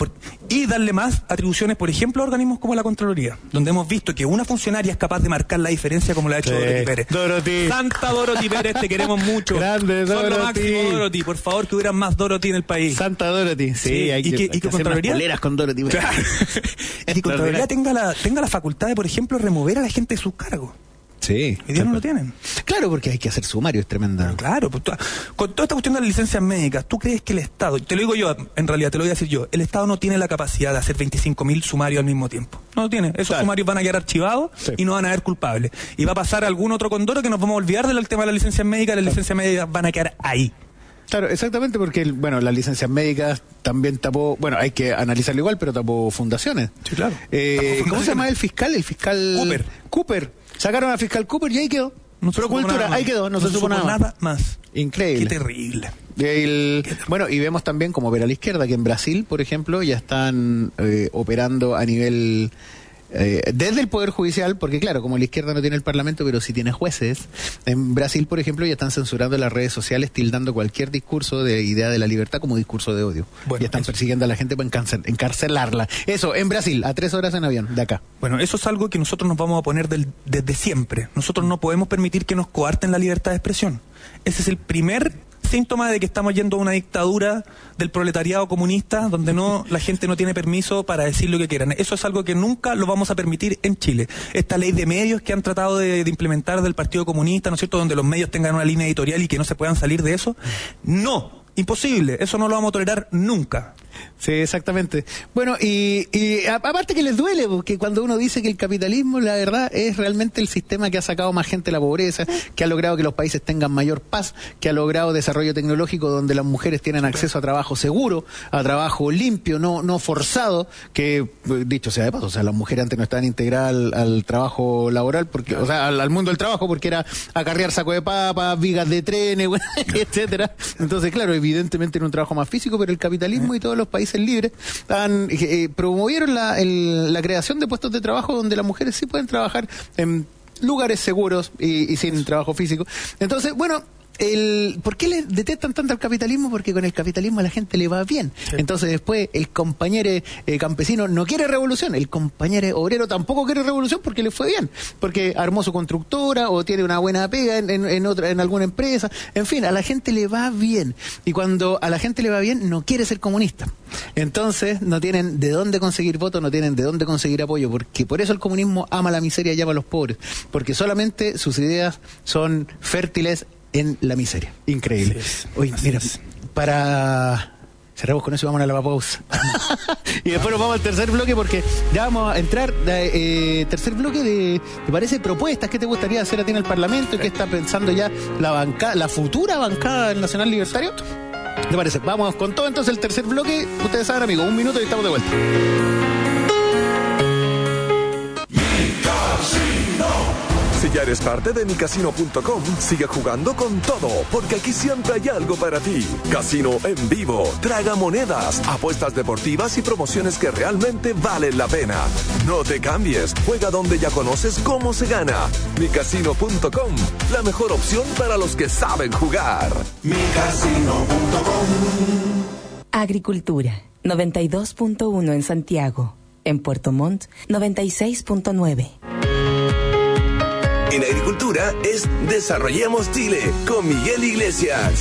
Y darle más atribuciones, por ejemplo, a organismos como la Contraloría, donde hemos visto que una funcionaria es capaz de marcar la diferencia, como lo ha hecho Dorothy Pérez. Dorothy. Santa Dorothy Pérez, te queremos mucho. Grande Dorothy. Son lo máximo, Dorothy. Por favor, que hubiera más Dorothy en el país. Santa Dorothy. Sí, hay que hacer Contraloría, unas poleras con Dorothy. Claro. Y que Contraloría tenga la facultad de, por ejemplo, remover a la gente de sus cargos. Sí. Y ellos no lo tienen. Claro, porque hay que hacer sumario, es tremenda. Claro, pues, con toda esta cuestión de las licencias médicas, ¿tú crees que el Estado, te lo digo yo, en realidad te lo voy a decir yo, el Estado no tiene la capacidad de hacer 25.000 sumarios al mismo tiempo? No lo tiene. Esos sumarios van a quedar archivados, sí, y no van a haber culpables. Y va a pasar algún otro condoro que nos vamos a olvidar del tema de las licencias médicas, las licencias médicas van a quedar ahí. Claro, exactamente, porque las licencias médicas también tapó, hay que analizarlo igual, pero tapó fundaciones. Sí, claro. ¿Cómo se llama el fiscal? El fiscal Cooper. Sacaron al fiscal Cooper y ahí quedó. Procultura, ahí quedó, no se supo nada más. Increíble. Qué terrible. Y vemos también como ver a la izquierda que en Brasil, por ejemplo, ya están operando a nivel... desde el Poder Judicial, porque claro, como la izquierda no tiene el Parlamento, pero sí tiene jueces, en Brasil, por ejemplo, ya están censurando las redes sociales, tildando cualquier discurso de idea de la libertad como discurso de odio. Ya están persiguiendo a la gente para encarcelarla. Eso, en Brasil, a 3 horas en avión, de acá. Bueno, eso es algo que nosotros nos vamos a poner desde siempre. Nosotros no podemos permitir que nos coarten la libertad de expresión. Ese es el primer síntoma de que estamos yendo a una dictadura del proletariado comunista, donde la gente no tiene permiso para decir lo que quieran. Eso es algo que nunca lo vamos a permitir en Chile. Esta ley de medios que han tratado de implementar del Partido Comunista, ¿no es cierto?, donde los medios tengan una línea editorial y que no se puedan salir de eso. No, imposible, eso no lo vamos a tolerar nunca. Sí, exactamente. Bueno, y aparte que les duele, porque cuando uno dice que el capitalismo, la verdad, es realmente el sistema que ha sacado más gente de la pobreza, que ha logrado que los países tengan mayor paz, que ha logrado desarrollo tecnológico donde las mujeres tienen acceso a trabajo seguro, a trabajo limpio, no forzado, que, dicho sea de paso, las mujeres antes no estaban integradas al trabajo laboral, porque, al mundo del trabajo, porque era acarrear saco de papas, vigas de trenes, etcétera. Entonces, claro, evidentemente era un trabajo más físico, pero el capitalismo y todos los países libres promovieron la creación de puestos de trabajo donde las mujeres sí pueden trabajar en lugares seguros y sin trabajo físico. Entonces, ¿por qué le detestan tanto al capitalismo? Porque con el capitalismo a la gente le va bien. Sí. Entonces después el compañero campesino no quiere revolución, el compañero obrero tampoco quiere revolución porque le fue bien, porque armó su constructora o tiene una buena pega en alguna empresa. En fin, a la gente le va bien. Y cuando a la gente le va bien, no quiere ser comunista. Entonces no tienen de dónde conseguir votos, no tienen de dónde conseguir apoyo, porque por eso el comunismo ama la miseria y ama a los pobres, porque solamente sus ideas son fértiles en la miseria. Increíble. Oye, mira, cerramos con eso y vamos a la pausa. Y después nos vamos al tercer bloque, porque ya vamos a entrar tercer bloque ¿te parece? Propuestas. ¿Qué te gustaría hacer a ti en el Parlamento? ¿Y qué está pensando ya la futura bancada del Nacional Libertario? ¿Te parece? Vamos con todo entonces el tercer bloque. Ustedes saben, amigos, 1 minuto y estamos de vuelta. Si ya eres parte de micasino.com, sigue jugando con todo, porque aquí siempre hay algo para ti. Casino en vivo, tragamonedas, apuestas deportivas y promociones que realmente valen la pena. No te cambies, juega donde ya conoces cómo se gana. Micasino.com, la mejor opción para los que saben jugar. Micasino.com. Agricultura, 92.1 en Santiago. En Puerto Montt, 96.9. En agricultura es Desarrollemos Chile con Miguel Iglesias.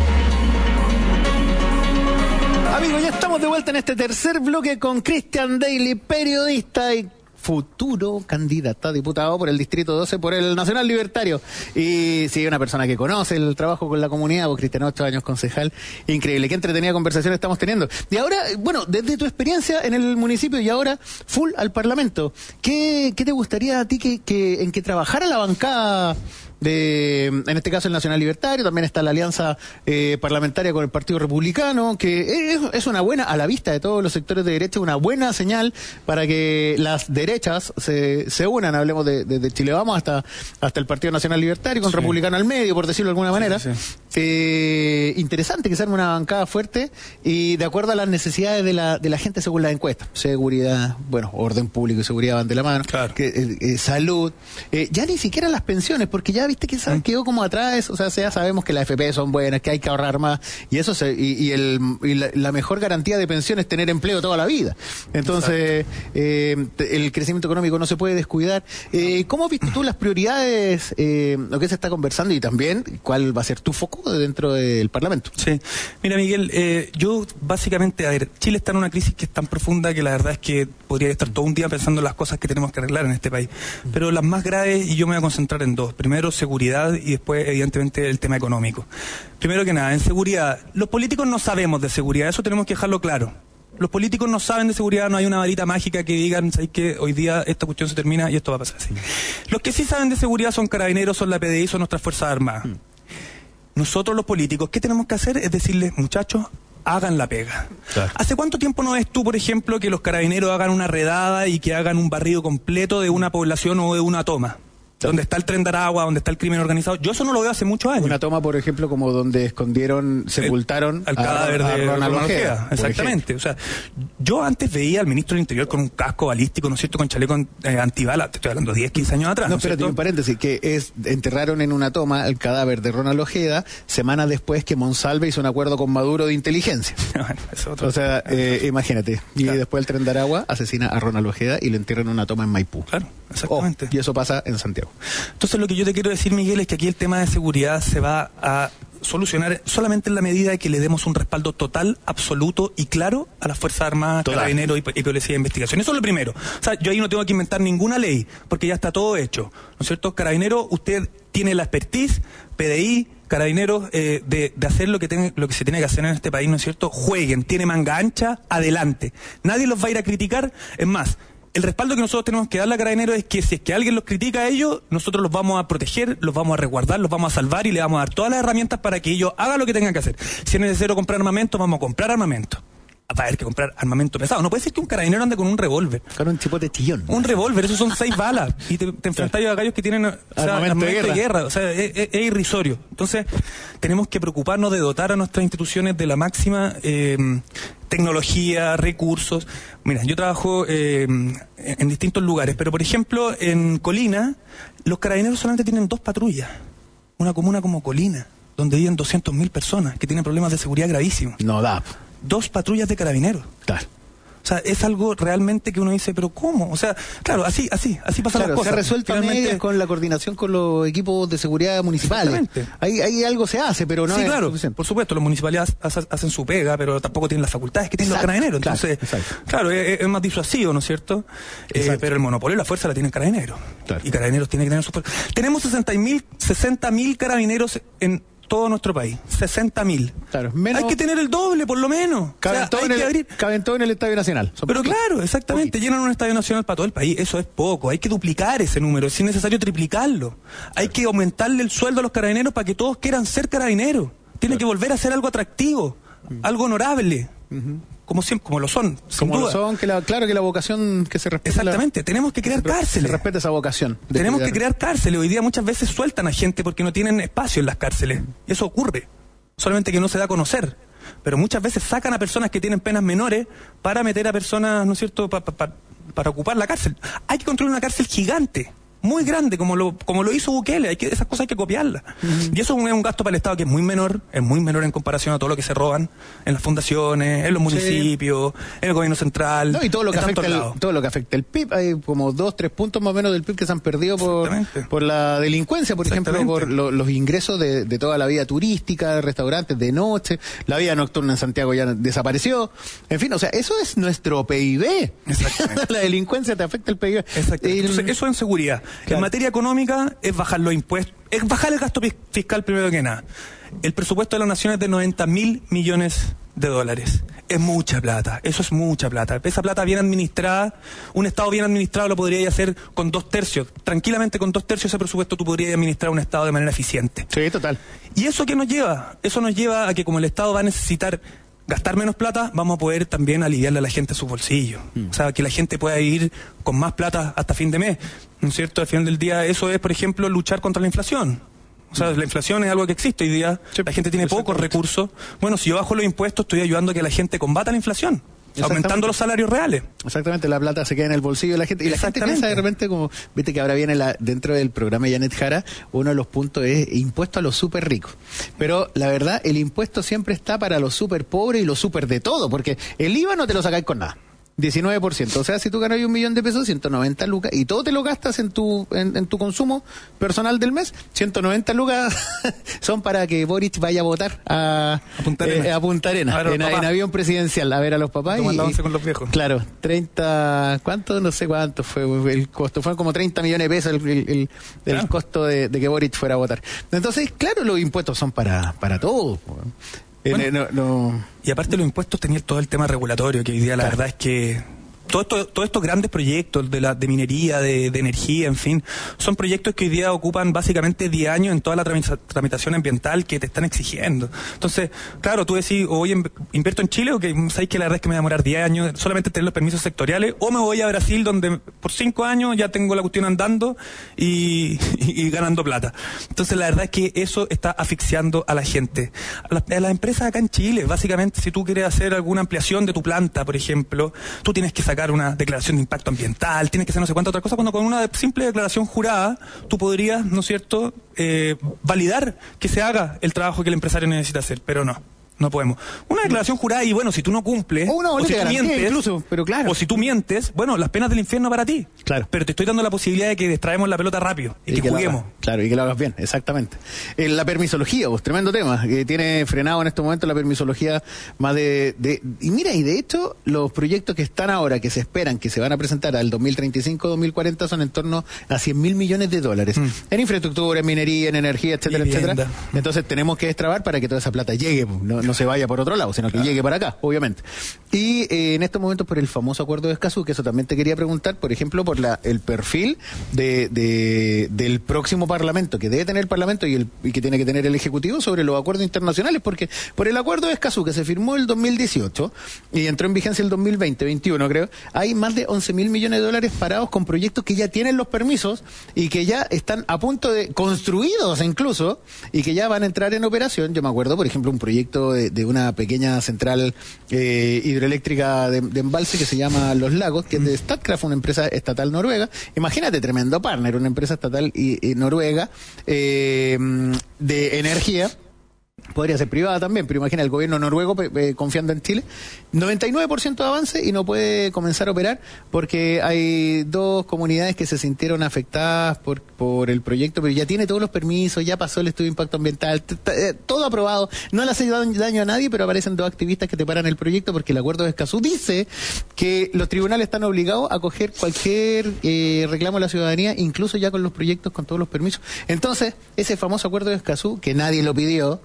Amigos, ya estamos de vuelta en este tercer bloque con Cristian Daily, periodista y futuro candidato a diputado por el Distrito 12 por el Nacional Libertario. Y sí, una persona que conoce el trabajo con la comunidad, vos, Cristian, 8 años concejal. Increíble, qué entretenida conversación estamos teniendo. Y ahora, bueno, desde tu experiencia en el municipio y ahora full al Parlamento, ¿qué te gustaría a ti en que trabajara la bancada en este caso el Nacional Libertario? También está la alianza parlamentaria con el Partido Republicano, que es una buena, a la vista de todos los sectores de derecha, una buena señal para que las derechas se unan. Hablemos de Chile Vamos hasta el Partido Nacional Libertario, con Republicano al medio, por decirlo de alguna manera. Interesante que sea una bancada fuerte y de acuerdo a las necesidades de la gente según las encuestas. Seguridad, bueno, orden público y seguridad van de la mano. Claro. Salud, ya ni siquiera las pensiones, porque ya viste que quedó como atrás. O sea, ya sabemos que las FP son buenas, que hay que ahorrar más, y eso la mejor garantía de pensión es tener empleo toda la vida. Entonces, el crecimiento económico no se puede descuidar. ¿Cómo has visto tú las prioridades, lo que se está conversando, y también cuál va a ser tu foco dentro del Parlamento? Sí, mira, Miguel, yo básicamente, a ver, Chile está en una crisis que es tan profunda que la verdad es que podría estar todo un día pensando en las cosas que tenemos que arreglar en este país, pero las más graves, y yo me voy a concentrar en dos. Primero, seguridad, y después, evidentemente, el tema económico. Primero que nada, en seguridad, los políticos no sabemos de seguridad, eso tenemos que dejarlo claro. Los políticos no saben de seguridad, no hay una varita mágica que digan, ¿sabes qué? Hoy día esta cuestión se termina y esto va a pasar así. Los que sí saben de seguridad son Carabineros, son la PDI, son nuestras Fuerzas Armadas. Nosotros los políticos, ¿qué tenemos que hacer? Es decirles, muchachos, hagan la pega. Claro. ¿Hace cuánto tiempo no ves tú, por ejemplo, que los Carabineros hagan una redada y que hagan un barrido completo de una población o de una toma? Donde está el Tren de Aragua, donde está el crimen organizado. Yo eso no lo veo hace muchos años. Una toma, por ejemplo, como donde sepultaron al cadáver de Ronald Ojeda. Exactamente. O sea, yo antes veía al ministro del Interior con un casco balístico, ¿no es cierto?, con chaleco antibala. Te estoy hablando 10, 15 años atrás. No, espérate, un paréntesis, enterraron en una toma el cadáver de Ronald Ojeda semanas después que Monsalve hizo un acuerdo con Maduro de inteligencia. Bueno, es otro. O sea, imagínate. Y claro, después el Tren de Aragua asesina a Ronald Ojeda y lo entierran en una toma en Maipú. Claro, exactamente. Y eso pasa en Santiago. Entonces lo que yo te quiero decir, Miguel, es que aquí el tema de seguridad se va a solucionar solamente en la medida de que le demos un respaldo total, absoluto y claro a las Fuerzas Armadas, Carabineros y Policía de Investigación. Eso es lo primero. O sea, yo ahí no tengo que inventar ninguna ley, porque ya está todo hecho, ¿no es cierto? Carabineros, usted tiene la expertise, PDI, Carabineros, de hacer lo que se tiene que hacer en este país, ¿no es cierto? Jueguen, tiene manga ancha, adelante. Nadie los va a ir a criticar, es más, el respaldo que nosotros tenemos que darle a Carabineros es que si es que alguien los critica a ellos, nosotros los vamos a proteger, los vamos a resguardar, los vamos a salvar y le vamos a dar todas las herramientas para que ellos hagan lo que tengan que hacer. Si es necesario comprar armamento, vamos a comprar armamento. Va a haber que comprar armamento pesado. No puede ser que un carabinero ande con un revólver. Con un chipote chillón. Un revólver, esos son 6 balas. Y te enfrentas a gallos que tienen armamento de guerra. O sea, es irrisorio. Entonces, tenemos que preocuparnos de dotar a nuestras instituciones de la máxima tecnología, recursos. Mira, yo trabajo en distintos lugares, pero por ejemplo, en Colina, los carabineros solamente tienen 2 patrullas. Una comuna como Colina, donde viven 200.000 personas que tienen problemas de seguridad gravísimos. No da. 2 patrullas de carabineros. Claro. O sea, es algo realmente que uno dice, pero ¿cómo? O sea, claro, así pasan las cosas. Se ha resuelto finalmente con la coordinación con los equipos de seguridad municipales. Ahí algo se hace, pero no sí, es claro, suficiente. por supuesto, los municipalidades hacen su pega, pero tampoco tienen las facultades que tienen los carabineros. Entonces, claro, es más disuasivo, ¿no es cierto? Pero el monopolio y la fuerza la tienen carabineros. Claro. Y carabineros tienen que tener su fuerza. Tenemos 60.000 carabineros en todo nuestro país, 60.000. Claro, hay que tener el doble, por lo menos. Caben todo en el Estadio Nacional. Pero claro, exactamente, llenan un Estadio Nacional para todo el país, eso es poco. Hay que duplicar ese número, si es necesario triplicarlo. Hay que aumentarle el sueldo a los carabineros para que todos quieran ser carabineros. Tiene que volver a ser algo atractivo, algo honorable. como siempre, como lo son, sin como duda. Lo son, claro que la vocación que se respeta. Exactamente, tenemos que crear cárceles. Se respeta esa vocación. Tenemos que crear cárceles. Hoy día muchas veces sueltan a gente porque no tienen espacio en las cárceles. Y eso ocurre. Solamente que no se da a conocer. Pero muchas veces sacan a personas que tienen penas menores para meter a personas, ¿no es cierto?, para ocupar la cárcel. Hay que construir una cárcel gigante, muy grande, como lo hizo Bukele. Esas cosas hay que copiarlas. Y eso es un gasto para el Estado que es muy menor en comparación a todo lo que se roban en las fundaciones, en los municipios, en el gobierno central. No, y todo lo que afecta el PIB. Hay como 2-3 puntos más o menos del PIB que se han perdido por la delincuencia, por ejemplo, por los ingresos de toda la vida turística, de restaurantes de noche. La vida nocturna en Santiago ya desapareció. En fin, o sea, eso es nuestro PIB. La delincuencia te afecta el PIB. Entonces, eso en seguridad. Claro. En materia económica es bajar los impuestos, es bajar el gasto fiscal primero que nada. El presupuesto de la nación es de 90.000 millones de dólares. Es mucha plata, eso es mucha plata. Esa plata bien administrada, un Estado bien administrado lo podría hacer con 2/3. Tranquilamente con 2/3 ese presupuesto tú podrías administrar un Estado de manera eficiente. Sí, total. ¿Y eso qué nos lleva? Eso nos lleva a que como el Estado va a necesitar gastar menos plata, vamos a poder también aliviarle a la gente su bolsillo. O sea, que la gente pueda vivir con más plata hasta fin de mes. ¿No es cierto? Al final del día, eso es, por ejemplo, luchar contra la inflación. O sea, la inflación es algo que existe hoy día. Sí, la gente tiene pocos recursos. Bueno, si yo bajo los impuestos, estoy ayudando a que la gente combata la inflación. Aumentando los salarios reales. Exactamente, la plata se queda en el bolsillo de la gente. Y la gente piensa de repente como, viste que ahora viene dentro del programa de Janet Jara, uno de los puntos es impuesto a los súper ricos. Pero la verdad, el impuesto siempre está para los súper pobres y los súper de todo, porque el IVA no te lo sacáis con nada. 19%. O sea, si tú ganas $1.000.000, 190 lucas, y todo te lo gastas en tu consumo personal del mes, 190 lucas son para que Boric vaya a votar a Punta Arenas, en avión presidencial, a ver a los papás. Con los viejos. Claro, 30, ¿cuánto? No sé cuánto fue el costo. Fue como 30 millones de pesos el costo de que Boric fuera a votar. Entonces, claro, los impuestos son para todo. Bueno, y aparte los impuestos tenían todo el tema regulatorio, que hoy día la verdad es que todos estos grandes proyectos de minería, de energía, en fin, son proyectos que hoy día ocupan básicamente 10 años en toda la tramitación ambiental que te están exigiendo. Entonces, claro, tú decís, o voy invierto en Chile, o que sabéis que la verdad es que me va a demorar 10 años solamente tener los permisos sectoriales, o me voy a Brasil, donde por 5 años ya tengo la cuestión andando y ganando plata. Entonces, la verdad es que eso está asfixiando a la gente. A las empresas acá en Chile, básicamente, si tú quieres hacer alguna ampliación de tu planta, por ejemplo, tú tienes que sacar una declaración de impacto ambiental, tienes que hacer no sé cuánta otra cosa, cuando con una simple declaración jurada tú podrías, ¿no es cierto?, validar que se haga el trabajo que el empresario necesita hacer, pero no podemos. Una declaración jurada y bueno, si tú no cumples, o si tú mientes, incluso, pero claro. O si tú mientes, bueno, las penas del infierno para ti. Claro. Pero te estoy dando la posibilidad de que distraemos la pelota rápido y que juguemos. Claro, y que lo hagas bien, exactamente. La permisología, pues, tremendo tema, que tiene frenado en este momento la permisología más y mira, y de hecho, los proyectos que están ahora, que se esperan, que se van a presentar al 2035-2040, son en torno a $100.000 millones. En infraestructura, en minería, en energía, etcétera, etcétera. Entonces tenemos que destrabar para que toda esa plata llegue, no se vaya por otro lado, sino que llegue para acá, obviamente. Y en estos momentos por el famoso acuerdo de Escazú, que eso también te quería preguntar, por ejemplo, por el perfil del próximo Parlamento, que debe tener el Parlamento y que tiene que tener el Ejecutivo sobre los acuerdos internacionales, porque por el acuerdo de Escazú, que se firmó el 2018 y entró en vigencia el 2020-21, creo, hay más de $11.000 millones parados con proyectos que ya tienen los permisos y que ya están a punto de construidos incluso, y que ya van a entrar en operación. Yo me acuerdo, por ejemplo, un proyecto de una pequeña central hidroeléctrica de embalse que se llama Los Lagos, que es de Statkraft, una empresa estatal noruega. Imagínate, tremendo partner, una empresa estatal noruega de energía. Podría ser privada también, pero imagina el gobierno noruego confiando en Chile. 99% de avance y no puede comenzar a operar porque hay 2 comunidades que se sintieron afectadas por el proyecto, pero ya tiene todos los permisos, ya pasó el estudio de impacto ambiental, todo aprobado. No le hace daño a nadie, pero aparecen 2 activistas que te paran el proyecto porque el acuerdo de Escazú dice que los tribunales están obligados a acoger cualquier reclamo de la ciudadanía, incluso ya con los proyectos, con todos los permisos. Entonces, ese famoso acuerdo de Escazú, que nadie lo pidió,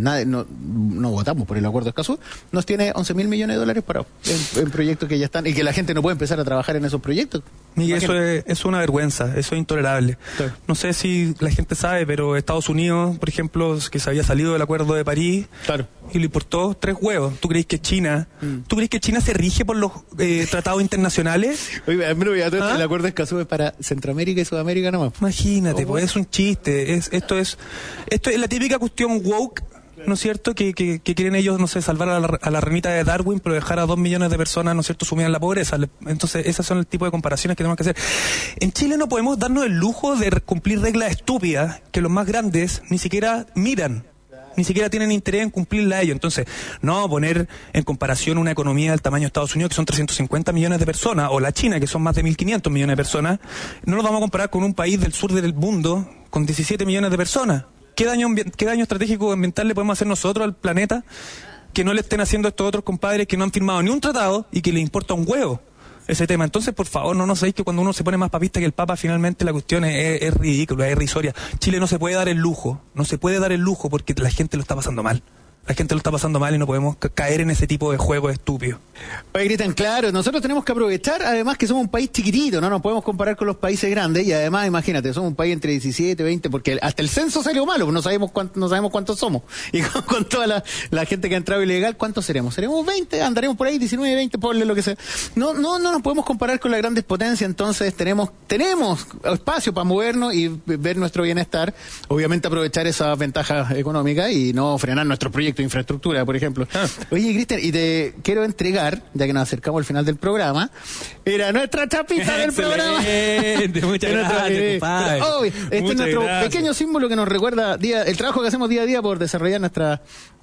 no votamos por el acuerdo de Escazú, nos tiene 11.000 millones de dólares parados en proyectos que ya están y que la gente no puede empezar a trabajar en esos proyectos. Y eso es una vergüenza, eso es intolerable. Claro. No sé si la gente sabe, pero Estados Unidos, por ejemplo, que se había salido del acuerdo de París, claro, y le importó 3 huevos. ¿Tú crees que China se rige por los tratados internacionales? Oye, el acuerdo de Escazú es para Centroamérica y Sudamérica nomás. Imagínate, pues es un chiste. Esto es la típica cuestión woke, ¿no es cierto? Que quieren ellos, no sé, salvar a la ranita de Darwin, pero dejar a 2 millones de personas, ¿no es cierto?, sumidas en la pobreza. Entonces, esas son el tipo de comparaciones que tenemos que hacer. En Chile no podemos darnos el lujo de cumplir reglas estúpidas que los más grandes ni siquiera miran, ni siquiera tienen interés en cumplirla a ellos. Entonces, no poner en comparación una economía del tamaño de Estados Unidos, que son 350 millones de personas, o la China, que son más de 1.500 millones de personas, no nos vamos a comparar con un país del sur del mundo con 17 millones de personas. ¿Qué daño estratégico ambiental le podemos hacer nosotros al planeta que no le estén haciendo estos otros compadres que no han firmado ni un tratado y que les importa un huevo ese tema? Entonces, por favor, no nos sabéis que cuando uno se pone más papista que el Papa, finalmente la cuestión es ridícula, es irrisoria. Chile no se puede dar el lujo porque la gente lo está pasando mal. La gente lo está pasando mal y no podemos caer en ese tipo de juegos estúpidos. Oye, Cristian, claro, nosotros tenemos que aprovechar, además que somos un país chiquitito, no nos podemos comparar con los países grandes, y además, imagínate, somos un país entre 17, 20, porque hasta el censo salió malo, no sabemos cuántos somos. Y con toda la gente que ha entrado ilegal, ¿cuántos seremos? ¿Seremos 20? Andaremos por ahí, 19, 20, ponle lo que sea. No nos podemos comparar con las grandes potencias, entonces tenemos espacio para movernos y ver nuestro bienestar, obviamente aprovechar esas ventajas económicas y no frenar nuestros proyectos de infraestructura, por ejemplo. Oye, Cristian, y te quiero entregar, ya que nos acercamos al final del programa, era nuestra chapita del programa. Muchas gracias, compadre. Este es nuestro pequeño símbolo que nos recuerda el trabajo que hacemos día a día por desarrollar nuestra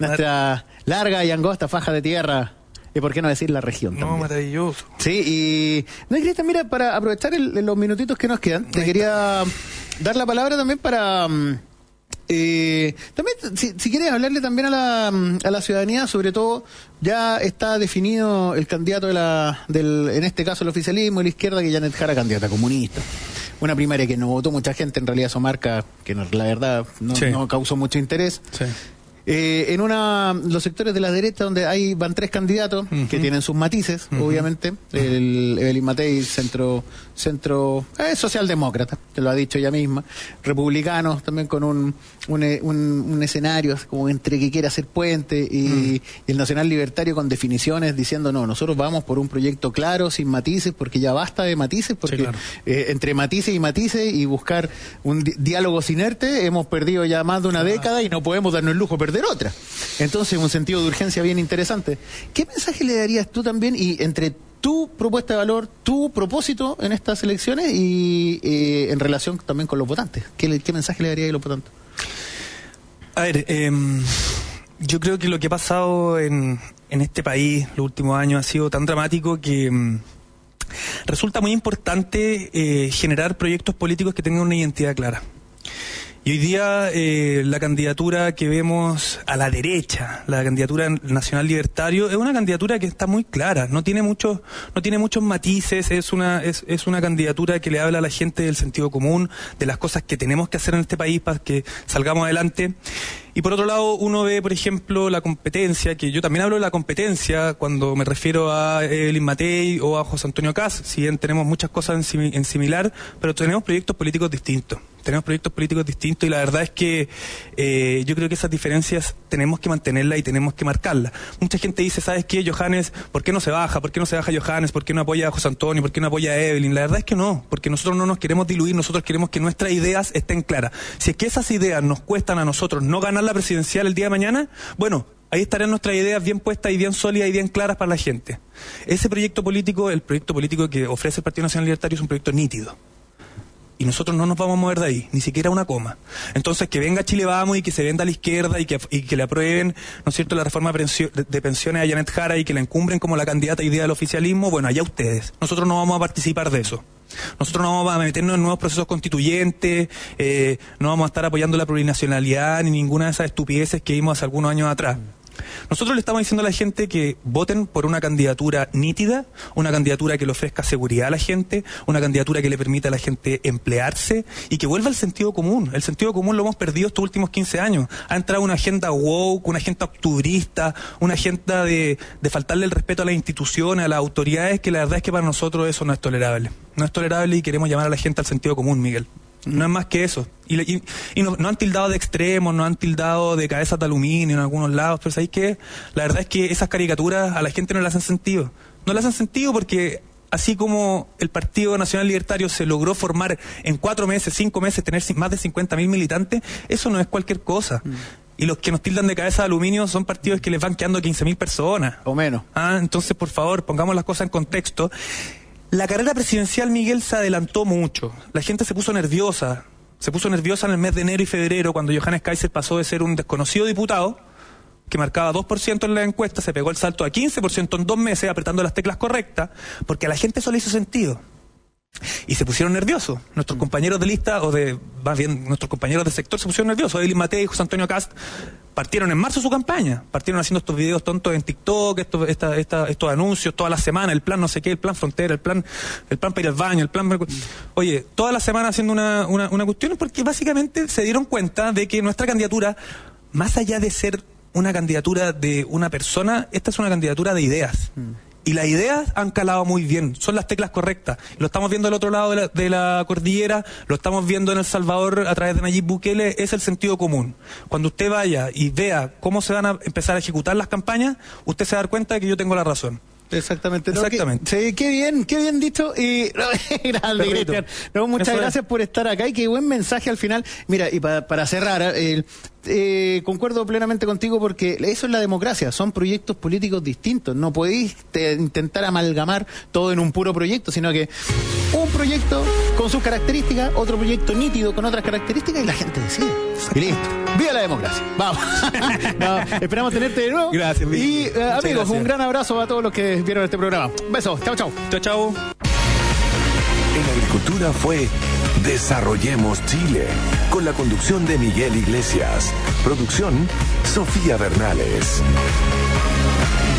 larga y angosta faja de tierra. Y por qué no decir la región también. No, maravilloso. Sí, y Cristian, mira, para aprovechar los minutitos que nos quedan, te quería dar la palabra también para... también, si quieres hablarle también a la ciudadanía, sobre todo, ya está definido el candidato en este caso el oficialismo, de la izquierda, que Janet Jara, candidata comunista. Una primaria que no votó mucha gente, en realidad eso marca que la verdad no causó mucho interés. Sí. Los sectores de la derecha donde van 3 candidatos que tienen sus matices, obviamente, el Evelyn Matei, centro socialdemócrata, te lo ha dicho ella misma, republicanos también con un escenario como entre que quiere hacer puente y el nacional libertario con definiciones diciendo no, nosotros vamos por un proyecto claro, sin matices, porque ya basta de matices, porque sí, claro, entre matices y buscar un diálogo inerte hemos perdido ya más de una década y no podemos darnos el lujo de perder otra. Entonces, un sentido de urgencia bien interesante. ¿Qué mensaje le darías tú también, y entre tu propuesta de valor, tu propósito en estas elecciones y en relación también con los votantes? ¿Qué mensaje le darías a los votantes? A ver, yo creo que lo que ha pasado en este país los últimos años ha sido tan dramático que resulta muy importante generar proyectos políticos que tengan una identidad clara. Y hoy día la candidatura que vemos a la derecha, la candidatura nacional libertario, es una candidatura que está muy clara, no tiene muchos matices, es una candidatura que le habla a la gente del sentido común, de las cosas que tenemos que hacer en este país para que salgamos adelante. Y por otro lado, uno ve, por ejemplo, la competencia, que yo también hablo de la competencia cuando me refiero a Evelyn Matei o a José Antonio Kast, si bien tenemos muchas cosas en similar, pero tenemos proyectos políticos distintos. Y la verdad es que yo creo que esas diferencias tenemos que mantenerlas y tenemos que marcarlas. Mucha gente dice, ¿sabes qué, Johannes? ¿Por qué no se baja? ¿Por qué no se baja Johannes? ¿Por qué no apoya a José Antonio? ¿Por qué no apoya a Evelyn? La verdad es que no, porque nosotros no nos queremos diluir, nosotros queremos que nuestras ideas estén claras. Si es que esas ideas nos cuestan a nosotros no ganar la presidencial el día de mañana, bueno, ahí estarán nuestras ideas bien puestas y bien sólidas y bien claras para la gente. Ese proyecto político, el proyecto político que ofrece el Partido Nacional Libertario, es un proyecto nítido. Y nosotros no nos vamos a mover de ahí, ni siquiera una coma. Entonces, que venga Chile Vamos y que se venda a la izquierda y que le aprueben, ¿no es cierto?, la reforma de pensiones a Janet Jara y que la encumbren como la candidata idea del oficialismo, bueno, allá ustedes. Nosotros no vamos a participar de eso. Nosotros no vamos a meternos en nuevos procesos constituyentes, no vamos a estar apoyando la plurinacionalidad ni ninguna de esas estupideces que vimos hace algunos años atrás. Nosotros le estamos diciendo a la gente que voten por una candidatura nítida, una candidatura que le ofrezca seguridad a la gente, una candidatura que le permita a la gente emplearse y que vuelva al sentido común. El sentido común lo hemos perdido estos últimos 15 años. Ha entrado una agenda woke, una agenda octubrista, una agenda de faltarle el respeto a las instituciones, a las autoridades, que la verdad es que para nosotros eso no es tolerable. No es tolerable y queremos llamar a la gente al sentido común, Miguel. No es más que eso. Y no han tildado de extremos, no han tildado de cabezas de aluminio en algunos lados, pero ¿sabéis qué? La verdad es que esas caricaturas a la gente no le hacen sentido. No le hacen sentido porque así como el Partido Nacional Libertario se logró formar en 4 meses, 5 meses, tener más de 50.000 militantes, eso no es cualquier cosa. Y los que nos tildan de cabeza de aluminio son partidos que les van quedando 15.000 personas. O menos. Entonces, por favor, pongamos las cosas en contexto. La carrera presidencial, Miguel, se adelantó mucho. La gente se puso nerviosa. Se puso nerviosa en el mes de enero y febrero, cuando Johannes Kaiser pasó de ser un desconocido diputado, que marcaba 2% en la encuesta, se pegó el salto a 15% en 2 meses, apretando las teclas correctas, porque a la gente eso le hizo sentido. Y se pusieron nerviosos. Nuestros compañeros de lista, más bien, nuestros compañeros de sector se pusieron nerviosos. Edil Matei y José Antonio Cast partieron en marzo su campaña. Partieron haciendo estos videos tontos en TikTok, estos anuncios, toda la semana, el plan no sé qué, el plan frontera, el plan para ir al baño, el plan... Oye, toda la semana haciendo una cuestión, porque básicamente se dieron cuenta de que nuestra candidatura, más allá de ser una candidatura de una persona, esta es una candidatura de ideas. Y las ideas han calado muy bien, son las teclas correctas. Lo estamos viendo al otro lado de la cordillera, lo estamos viendo en El Salvador a través de Nayib Bukele, es el sentido común. Cuando usted vaya y vea cómo se van a empezar a ejecutar las campañas, usted se va a dar cuenta de que yo tengo la razón. Exactamente. Exactamente. Sí, qué bien dicho. Y grande, Cristian. Muchas gracias por estar acá y qué buen mensaje al final. Mira, y para cerrar, concuerdo plenamente contigo porque eso es la democracia, son proyectos políticos distintos. No podéis intentar amalgamar todo en un puro proyecto, sino que un proyecto con sus características, otro proyecto nítido con otras características y la gente decide. Y listo. ¡Viva la democracia! Vamos. Esperamos tenerte de nuevo. Gracias, y amigos, gracias. Un gran abrazo a todos los que vieron este programa. Besos. Chao, chao. Chao, chao. En Agricultura fue Desarrollemos Chile, con la conducción de Miguel Iglesias. Producción, Sofía Bernales.